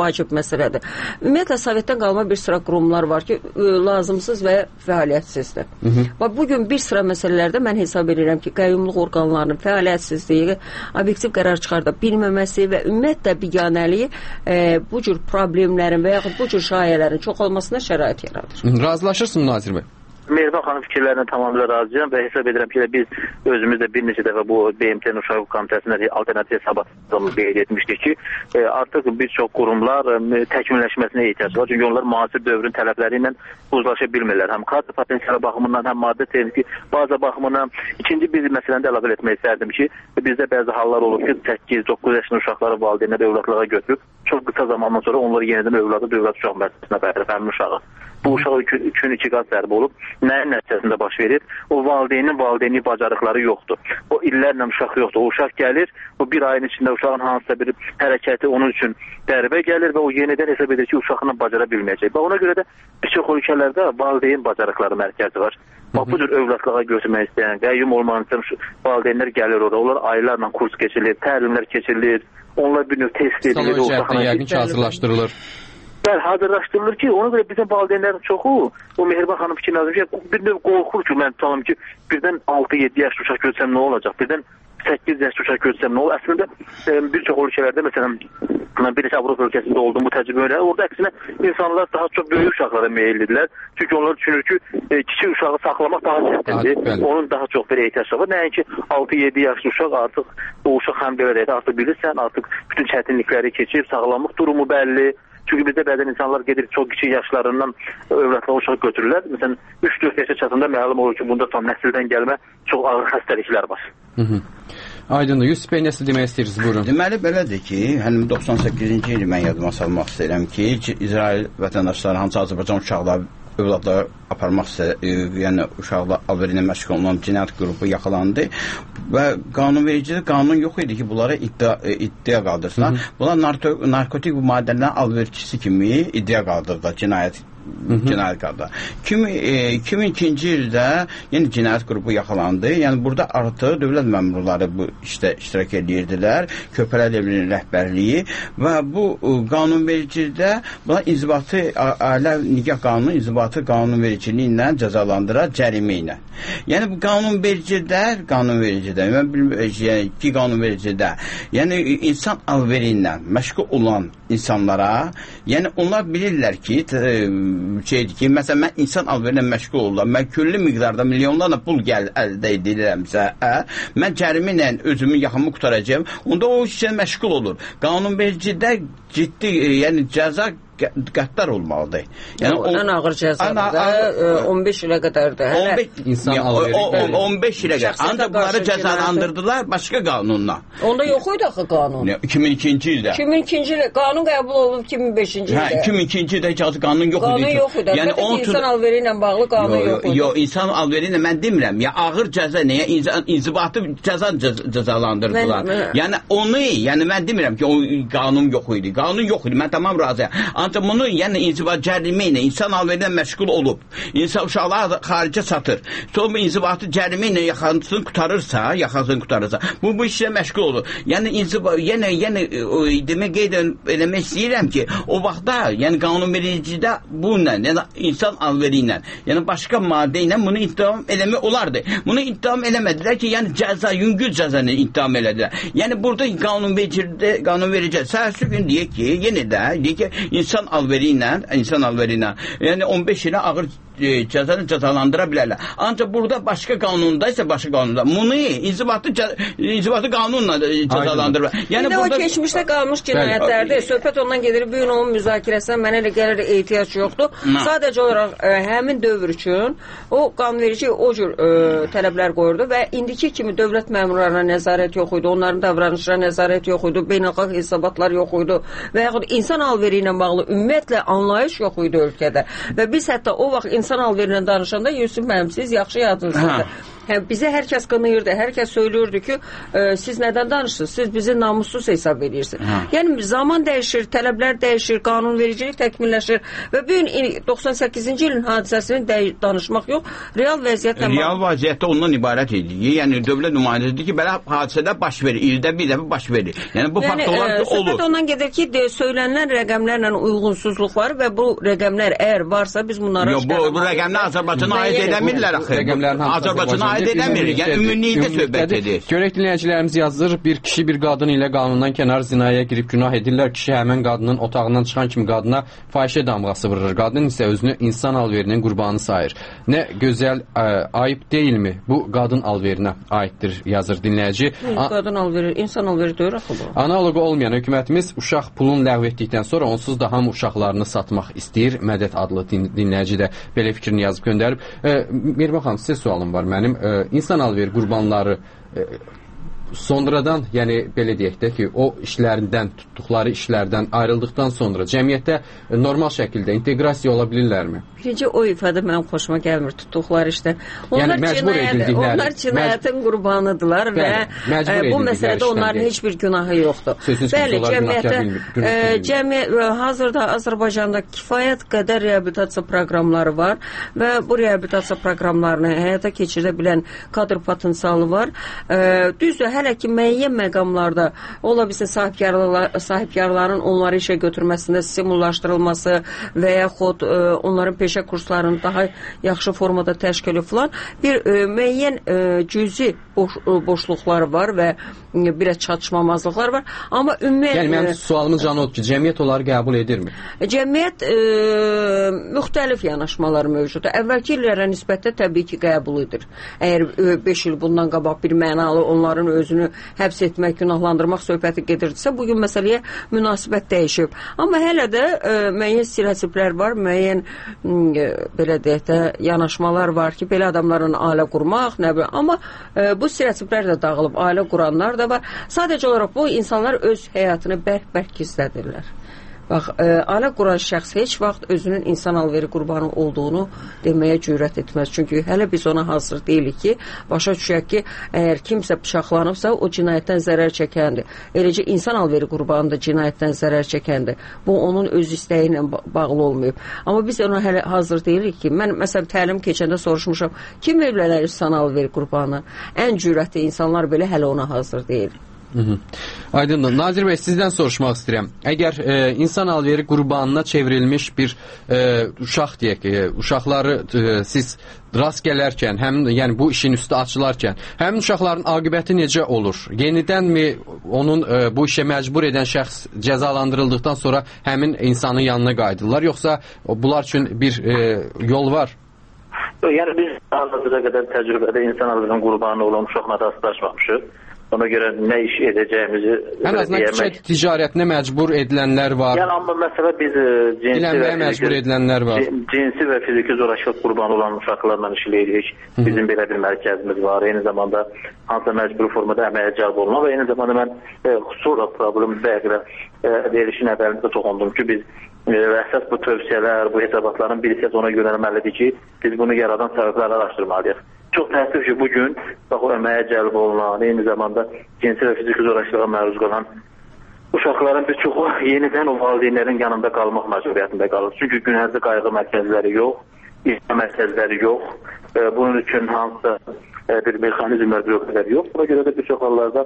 vacib məsələdir. Ümumiyyətlə Sovetdən qalma bir sıra qurumlar var ki, lazımsız və fəaliyyətsizdir. Və bugün bir sıra məsələlərdə mən hesab edirəm ki, qəyyumluq orqanlarının fəaliyyətsizliyi, obyektiv qərar çıxarda bilməməsi və ümumiyyətlə biganəliyi e, bu cür problemlərin və yaxud bu cür şayələrin çoxalmasına şərait yaradır. Razılaşırsın Nazir bəy? Mehriban xanım fikirlərinə tamamilə razıyam və hesab edirəm ki, biz özümüz də bir neçə dəfə bu B M T-nin Uşaq Komitəsində alternativ hesabatımızı qeyd etmişdik ki, e, artıq bir çox qurumlar e, təkmilləşməsinə ehtiyac var. Çünki onlar müasir dövrün tələbləri ilə uzlaşa bilmirlər. Həm kadr potensialı baxımından, həm maddi texniki baza baxımından. İkinci bir məsələni də əlavə etmək istərdim ki, bizdə bəzi hallar olur ki, səkkiz doqquz yaşlı uşaqları valideynlər övladlığa götürüb, çox qısa zamandan sonra onları yenidən övladı dövlət uşaq müəssisəsinə qaytarır, həmin uşağı. Bu uşaq üçün iki qat zərb olub, nəyin nəticəsində baş verir? O valideynin valideyni bacarıqları yoxdur. O illərlə uşaq yoxdur. O uşaq gəlir, o bir ayın içində uşağın hansısa bir hərəkəti onun üçün dərbə gəlir və o yenidən hesab edir ki, uşaqla bacara bilməyəcək. Və ona görə də bir çox ölkələrdə valideyn bacarıqları mərkəzi var. Bax, bu cür övladlığa götürmək istəyən, qəyyum olmaq istəyən valideynlər gəlir orada. Onlar aylarla kurs keçirilir, təlimlər keçirilir, onlar bir növ test edilir. Salon yəqin ki, hazırlaşdırılır. Bəli, hazırlaşdırılır ki, ona görə bizim valideynlərin çoxu, o Mehriban xanım fikrini yazmış ki, bir növ qorxur ki, mən tutalım ki, birdən altı yeddi yaş uşaq görsəm nə olacaq, birdən səkkiz yaş uşaq görsəm nə olur? Əslində, e, bir çox ölkələrdə, məsələn, mən bir Avropa ölkəsində olduğum bu təcrübələr, orada əksinə insanlar daha çox böyük uşaqlara meyillidirlər. Çünki onlar düşünür ki, e, kiçik uşağı saxlamaq daha çətindir, onun daha çox bir ehtiyac var. Nəinki altı yeddi yaşlı uşaq artıq, o uşaq həm belə deyək, artıq bilirsən, artıq bütün çətinlikləri keçib, sağlamlıq durumu bəlli. Çünki bizdə bəzən insanlar gedir çox kiçik yaşlarından övladlığa uşaq götürürlər. Məsələn, üç dörd yaşa çatında məlum olur ki, bunda tam nəsildən gəlmə çox ağır xəstəliklər var. Hı -hı. Aydındır. Yusuf bəy, nəsə demək istəyirsiniz? Buyurun. Deməli, belədir ki, həlim doxsan səkkizinci ili mən yadıma salmaq istəyirəm ki, İsrail vətəndaşları, hansı Azərbaycan uşaqları övladları aparmaq istəyir, e, yəni uşaqlar alverinə məşğul olan cinayət qrupu yaxalandı və qanunvericidə qanun yox idi ki, bunlara iddia, e, iddia qaldırsınlar. Bunlar narkotik maddələrin alverçisi kimi iddia qaldırdılar cinayət cinayət qadda. iki min ikinci ildə yeni cinayət qrupu yaxalandı. Yəni burada artıq dövlət məmurları bu işdə iştirak edirdilər. Körpələr Evinin rəhbərliyi və bu qanunvericidə bunlar inzibati ailə nikah qanunu inzibati qanunvericiliyi ilə cəzalandırar cərimə ilə. Yəni bu qanunvericidə, qanunvericidə, mən bilmirəm, yəni ki qanunvericidə, yəni insan alveri ilə məşğul olan insanlara, yəni onlar bilirlər ki, şeydir ki, məsələn, mən insan alverinə məşğul olurlar, mən külli miqdarda milyonlarla pul gəl, əldə edirəmsə, ə, mən cərimə ilə özümü yaxamı qutaracağım, onda o işlə məşğul olur. Qanunvericidə ciddi, yəni cəza qəddar olmalıdır. Yəni o, ən ağır cəzadır da on beş ilə qədərdir. Hələ insan alveri. on beş ilə qədər. Ancaq bunları cəzalandırdılar başqa qanunla. Onda yox idi axı qanun. iki min ikinci ildə. iki min ikinci ildə qanun qəbul olunub iki min beşinci ildə. Hə, iki min ikinci ildə heç qanun yox idi. Qanun yox idi. Yəni insan alveri ilə bağlı qanun yox idi. Yox, insan alveri ilə mən demirəm. Ya ağır cəza nəyə? İnzibati cəza cəzalandırdılar. Yəni onu, yəni mən demirəm ki, o qanun yox idi. Qanun yox idi. Mən tamam razıyam. Ancaq bunu, yəni inzibat cərimə ilə insan alverindən məşğul olub, insan uşaqlar xaricə satır. Sonra inzibatı cərimə ilə yaxasını qutarırsa, yaxasını qutarırsa, bu bu işlə məşğul olur. Yəni inzibat, yəni yəni demək qeyd eləmək istəyirəm ki, o vaxtda, yəni qanunvericidə bu ilə, yəni insan alveri ilə, yəni başqa maddə ilə bunu ittiham eləmək olardı. Bunu ittiham eləmədilər ki, yəni cəza, yüngül cəzanı ittiham elədilər. Yəni burada qanunvericidə, qanunvericidə səhərsi gün deyək ki, yenə də deyək ki, insan alveri ilə, insan alveri ilə, yəni on beş ilə ağır e, cəzanı cəzalandıra bilərlər. Ancaq burada başqa qanunda isə başqa qanunda bunu inzibatı inzibatı qanunla cəzalandırır. Yəni bir burada o keçmişdə qalmış cinayətlərdir. Söhbət ondan gedir, bu gün onun müzakirəsinə mənə elə gəlir ehtiyac yoxdur. Na. Sadəcə olaraq ə, həmin dövr üçün o qanunverici o cür ə, tələblər qoyurdu və indiki kimi dövlət məmurlarına nəzarət yox idi, onların davranışlarına nəzarət yox idi, beynəlxalq hesabatlar yox idi və yaxud insan alveri ilə bağlı ümumiyyətlə anlayış yox idi ölkədə. Və biz hətta o vaxt insan alverindən danışanda Yusuf müəllim, siz yaxşı yadınızdadır. Hə, bizə hər kəs qınayırdı, hər kəs söylürdü ki, e, siz nədən danışırsınız? Siz bizi namussuz hesab edirsiniz. Hə. Yəni zaman dəyişir, tələblər dəyişir, qanunvericilik təkmilləşir və bu gün doxsan səkkizinci ilin hadisəsini danışmaq yox, real vəziyyətlə real vəziyyətdə ondan ibarət idi. Yəni dövlət nümayəndəsi ki, belə hadisələr baş verir, ildə bir dəfə baş verir. Yəni bu yəni, faktorlar e, olur. Söhbət ondan gedir ki, de, söylənilən rəqəmlərlə uyğunsuzluq var və bu rəqəmlər əgər varsa biz bunlara yox, bu, bu rəqəmlər Azərbaycana aid edəmirlər axı. Azərbaycana aid edəmir. Yəni ümumilikdə söhbət edir. Görək dinləyicilərimiz yazır, bir kişi bir qadın ilə qanundan kənar zinaya girib günah edirlər. Kişi həmin qadının otağından çıxan kimi qadına fahişə damğası vurur. Qadın isə özünü insan alverinin qurbanı sayır. Nə gözəl, ə, ayıb deyilmi? Bu qadın alverinə aiddir, yazır dinləyici. Qadın alveri, insan alveri deyir axı bu. Analoqu olmayan hökumətimiz uşaq pulunu ləğv etdikdən sonra onsuz da hamı uşaqlarını satmaq istəyir. Mədət adlı din, dinləyici də belə fikrini yazıb göndərib. E, Mirmə xanım, sizə sualım var mənim. E, insan alveri qurbanları e, sonradan, yəni belə deyək də ki, o işlərindən, tutduqları işlərdən ayrıldıqdan sonra cəmiyyətdə normal şəkildə inteqrasiya ola bilirlərmi? Birinci o ifadə mənim xoşuma gəlmir, tutduqları işdən. Onlar, yəni, məcbur edildikləri. Onlar cinayətin məcbur... qurbanıdırlar və e, bu məsələdə onların heç bir günahı yoxdur. Sözünüz Bəli, cəmiyyətdə, e, cəmiyyət, hazırda Azərbaycanda kifayət qədər reabilitasiya proqramları var və bu reabilitasiya proqramlarını həyata keçirə bilən kadr potensialı var. E, düzdür, hələ ki müəyyən məqamlarda ola bilsin sahibkarlar, sahibkarların onları işə götürməsində stimullaşdırılması və yaxud e, onların peşə kurslarını daha yaxşı formada təşkili falan bir e, müəyyən e, cüzi boş, e, boşluqlar var və e, bir çatışmamazlıqlar var. Amma ümumi yəni mənim sualımız canı odur ki, cəmiyyət onları qəbul edirmi? Cəmiyyət e, müxtəlif yanaşmalar mövcuddur. Əvvəlki illərə nisbətdə təbii ki, qəbul edir. Əgər beş il bundan qabaq bir mənalı onların özünü həbs etmək, günahlandırmaq söhbəti gedirdisə, bugün məsələyə münasibət dəyişib. Amma hələ də e, müəyyən stereotiplər var, müəyyən belə deyək də yanaşmalar var ki, belə adamların ailə qurmaq, nə bilə, amma e, bu stereotiplər də dağılıb, ailə quranlar da var. Sadəcə olaraq bu insanlar öz həyatını bərk-bərk gizlədirlər. Bax, e, ailə quran şəxs heç vaxt özünün insan alveri qurbanı olduğunu deməyə cürət etməz. Çünki hələ biz ona hazır deyilik ki, başa düşək ki, əgər kimsə bıçaqlanıbsa, o cinayətdən zərər çəkəndir. Eləcə insan alveri qurbanı da cinayətdən zərər çəkəndir. Bu onun öz istəyi ilə bağlı olmayıb. Amma biz ona hələ hazır deyilik ki, mən məsələn təlim keçəndə soruşmuşam, kim evlənər insan alveri qurbanı? Ən cürətli insanlar belə hələ ona hazır deyil. Hı -hı. Aydındır. Nazir bəy, sizdən soruşmaq istəyirəm. Əgər e, insan alveri qurbanına çevrilmiş bir e, uşaq deyək ki, uşaqları e, siz rast gələrkən, həm yəni bu işin üstü açılarkən, həmin uşaqların aqibəti necə olur? Yenidənmi onun e, bu işə məcbur edən şəxs cəzalandırıldıqdan sonra həmin insanın yanına qayıdırlar, yoxsa bunlar üçün bir e, yol var? Yəni biz anladığı qədər təcrübədə insan alverinin qurbanı olan uşaqla rastlaşmamışıq. Ona görə nə iş edəcəyimizi ən azından küçə ticarətinə məcbur edilənlər var. Yəni amma məsələ biz cinsi və məcbur edilənlər var. Cinsi və fiziki zorakılıq qurbanı olan uşaqlarla işləyirik. Bizim belə bir mərkəzimiz var. Eyni zamanda hansısa məcburi formada əməyə cəlb olunan və eyni zamanda mən e, xüsusilə problem bəqərə e, verilişin əvvəlində toxundum ki, biz e, əsas bu tövsiyələr, bu hesabatların bir hissəsi ona yönəlməlidir ki, biz bunu yaradan səbəbləri araşdırmalıyıq. Çox təəssüf ki, bugün bax, o əməyə cəlb olunan, eyni zamanda cinsi və fiziki zorakılığa məruz qalan uşaqların bir çoxu yenidən o valideynlərin yanında qalmaq məcburiyyətində qalır. Çünki günərdə qayğı mərkəzləri yox, işlə mərkəzləri yox, e, bunun üçün hansısa e, bir mexanizmlər, bürokratlar yox. Buna görə də bir çox hallarda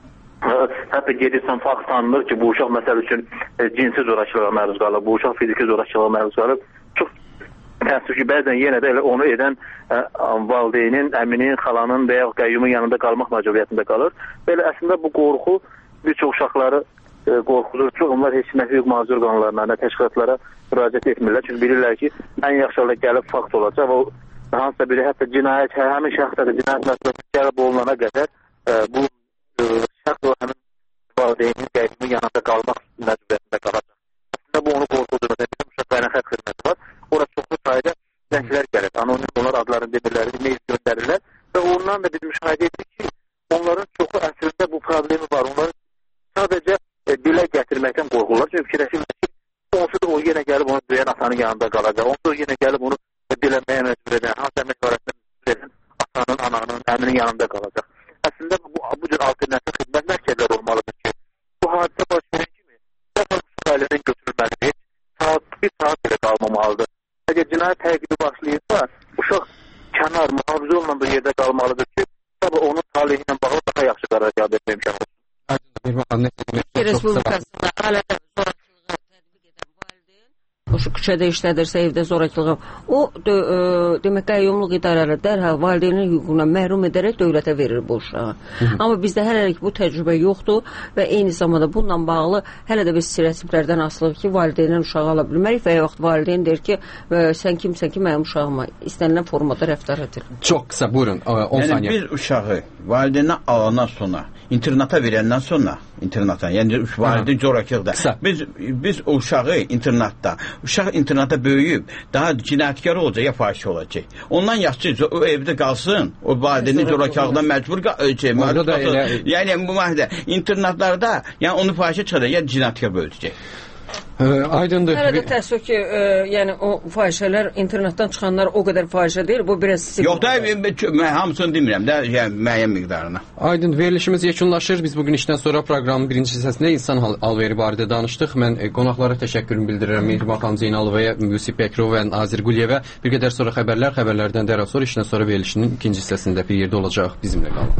e, hətta gedirsən fakt tanınır ki, bu uşaq məsəl üçün e, cinsi zorakılığa məruz qalır, bu uşaq fiziki zorakılığa məruz qalır. Çox təəssüf ki, bəzən yenə də elə onu edən ə, valideynin, əminin, xalanın və ya qəyyumun yanında qalmaq məcburiyyətində qalır. Belə əslində bu qorxu bir çox uşaqları ə, qorxudur. Çox onlar heç nə hüquq mühafizə orqanlarına, nə təşkilatlara müraciət etmirlər. Çünki bilirlər ki, ən yaxşı halda gəlib fakt olacaq və hansısa biri hətta cinayət, həmin şəxsdə də cinayət məsələsi gəlib olunana qədər ə, bu ə, şəxs o həmin valideynin, qəyyumun yanında qalmaq məcburiyyətində qalacaq. Əslində bu onu qorxudur. Bizim uşaq qaynaqət xidməti var. Ora çoxlu sayda zənglər gəlir. Anonim onlar adlarını demirlər, mail göndərirlər və ondan da biz müşahidə etdik ki, onların çoxu əslində bu problemi var. Onları sadəcə e, dilə gətirməkdən qorxurlar. Çünki fikirləşirlər ki, onsuz da o yenə gəlib onu döyən atanın yanında qalacaq. Onsuz da yenə gəlib onu dilənməyə məcbur edən, hansı əmək varətlə məcbur edən atanın, ananın, onun əminin yanında qalacaq. Əslində bu, bu cür alternativ xidmət mərkəzləri olmalıdır ki, bu hadisə baş verən kimi dərhal uşaq ailədən götürülməlidir. Saat, bir saat belə qalmamalıdır. Əgər cinayət təqibi başlayırsa, uşaq kənar, mühafizə olunan bir yerdə qalmalıdır ki, tabi onun talihi ilə bağlı daha yaxşı qərar qəbul etmək imkanı olsun. Respublikasında ailədə zorakılığa tətbiq edən valideyn, o küçədə işlədirsə, evdə zorakılığa, o de, e, demək qəyyumluq idarələri dərhal valideynin hüququna məhrum edərək dövlətə verir bu uşağı. Amma bizdə hələ bu təcrübə yoxdur və eyni zamanda bununla bağlı hələ də biz stereotiplərdən asılıq ki, valideynlə uşağı ala bilmərik və ya vaxt valideyn deyir ki, sən kimsən ki, mənim uşağıma istənilən formada rəftar edir. Çox qısa, buyurun, on yəni, saniyə. Bir uşağı valideyndən alandan sonra, internata verəndən sonra, internata, yəni valideyn zorakılıqda, biz, biz o uşağı internatda, uşaq internata böyüyüb, daha cinayətkar olacaq, ya fahişə olacaq. Ondan yaxşı, o evdə qalsın, o valideynin zorakılıqdan məcbur qalacaq. Yəni, bu mahədə, internatlarda, yəni onu fahişə çıxacaq, ya cinayətkar böyüdəcək. Aydındır. Hələ də təəssüf ki, e, yəni o fahişələr internetdən çıxanlar o qədər fahişə deyil, bu biraz sizi... Yox da, hamısını demirəm də, yəni müəyyən miqdarına. Aydın, verilişimiz yekunlaşır. Biz bugün işdən sonra proqramın birinci hissəsində insan alveri barədə danışdıq. Mən e, qonaqlara təşəkkürümü bildirirəm. Mehriban xanım Zeynalovaya, Yusif Bəkrov və Nazir Quliyevə. Bir qədər sonra xəbərlər, xəbərlərdən dərhal sonra işdən sonra verilişinin ikinci hissəsində bir yerdə olacaq. Bizimlə qalın.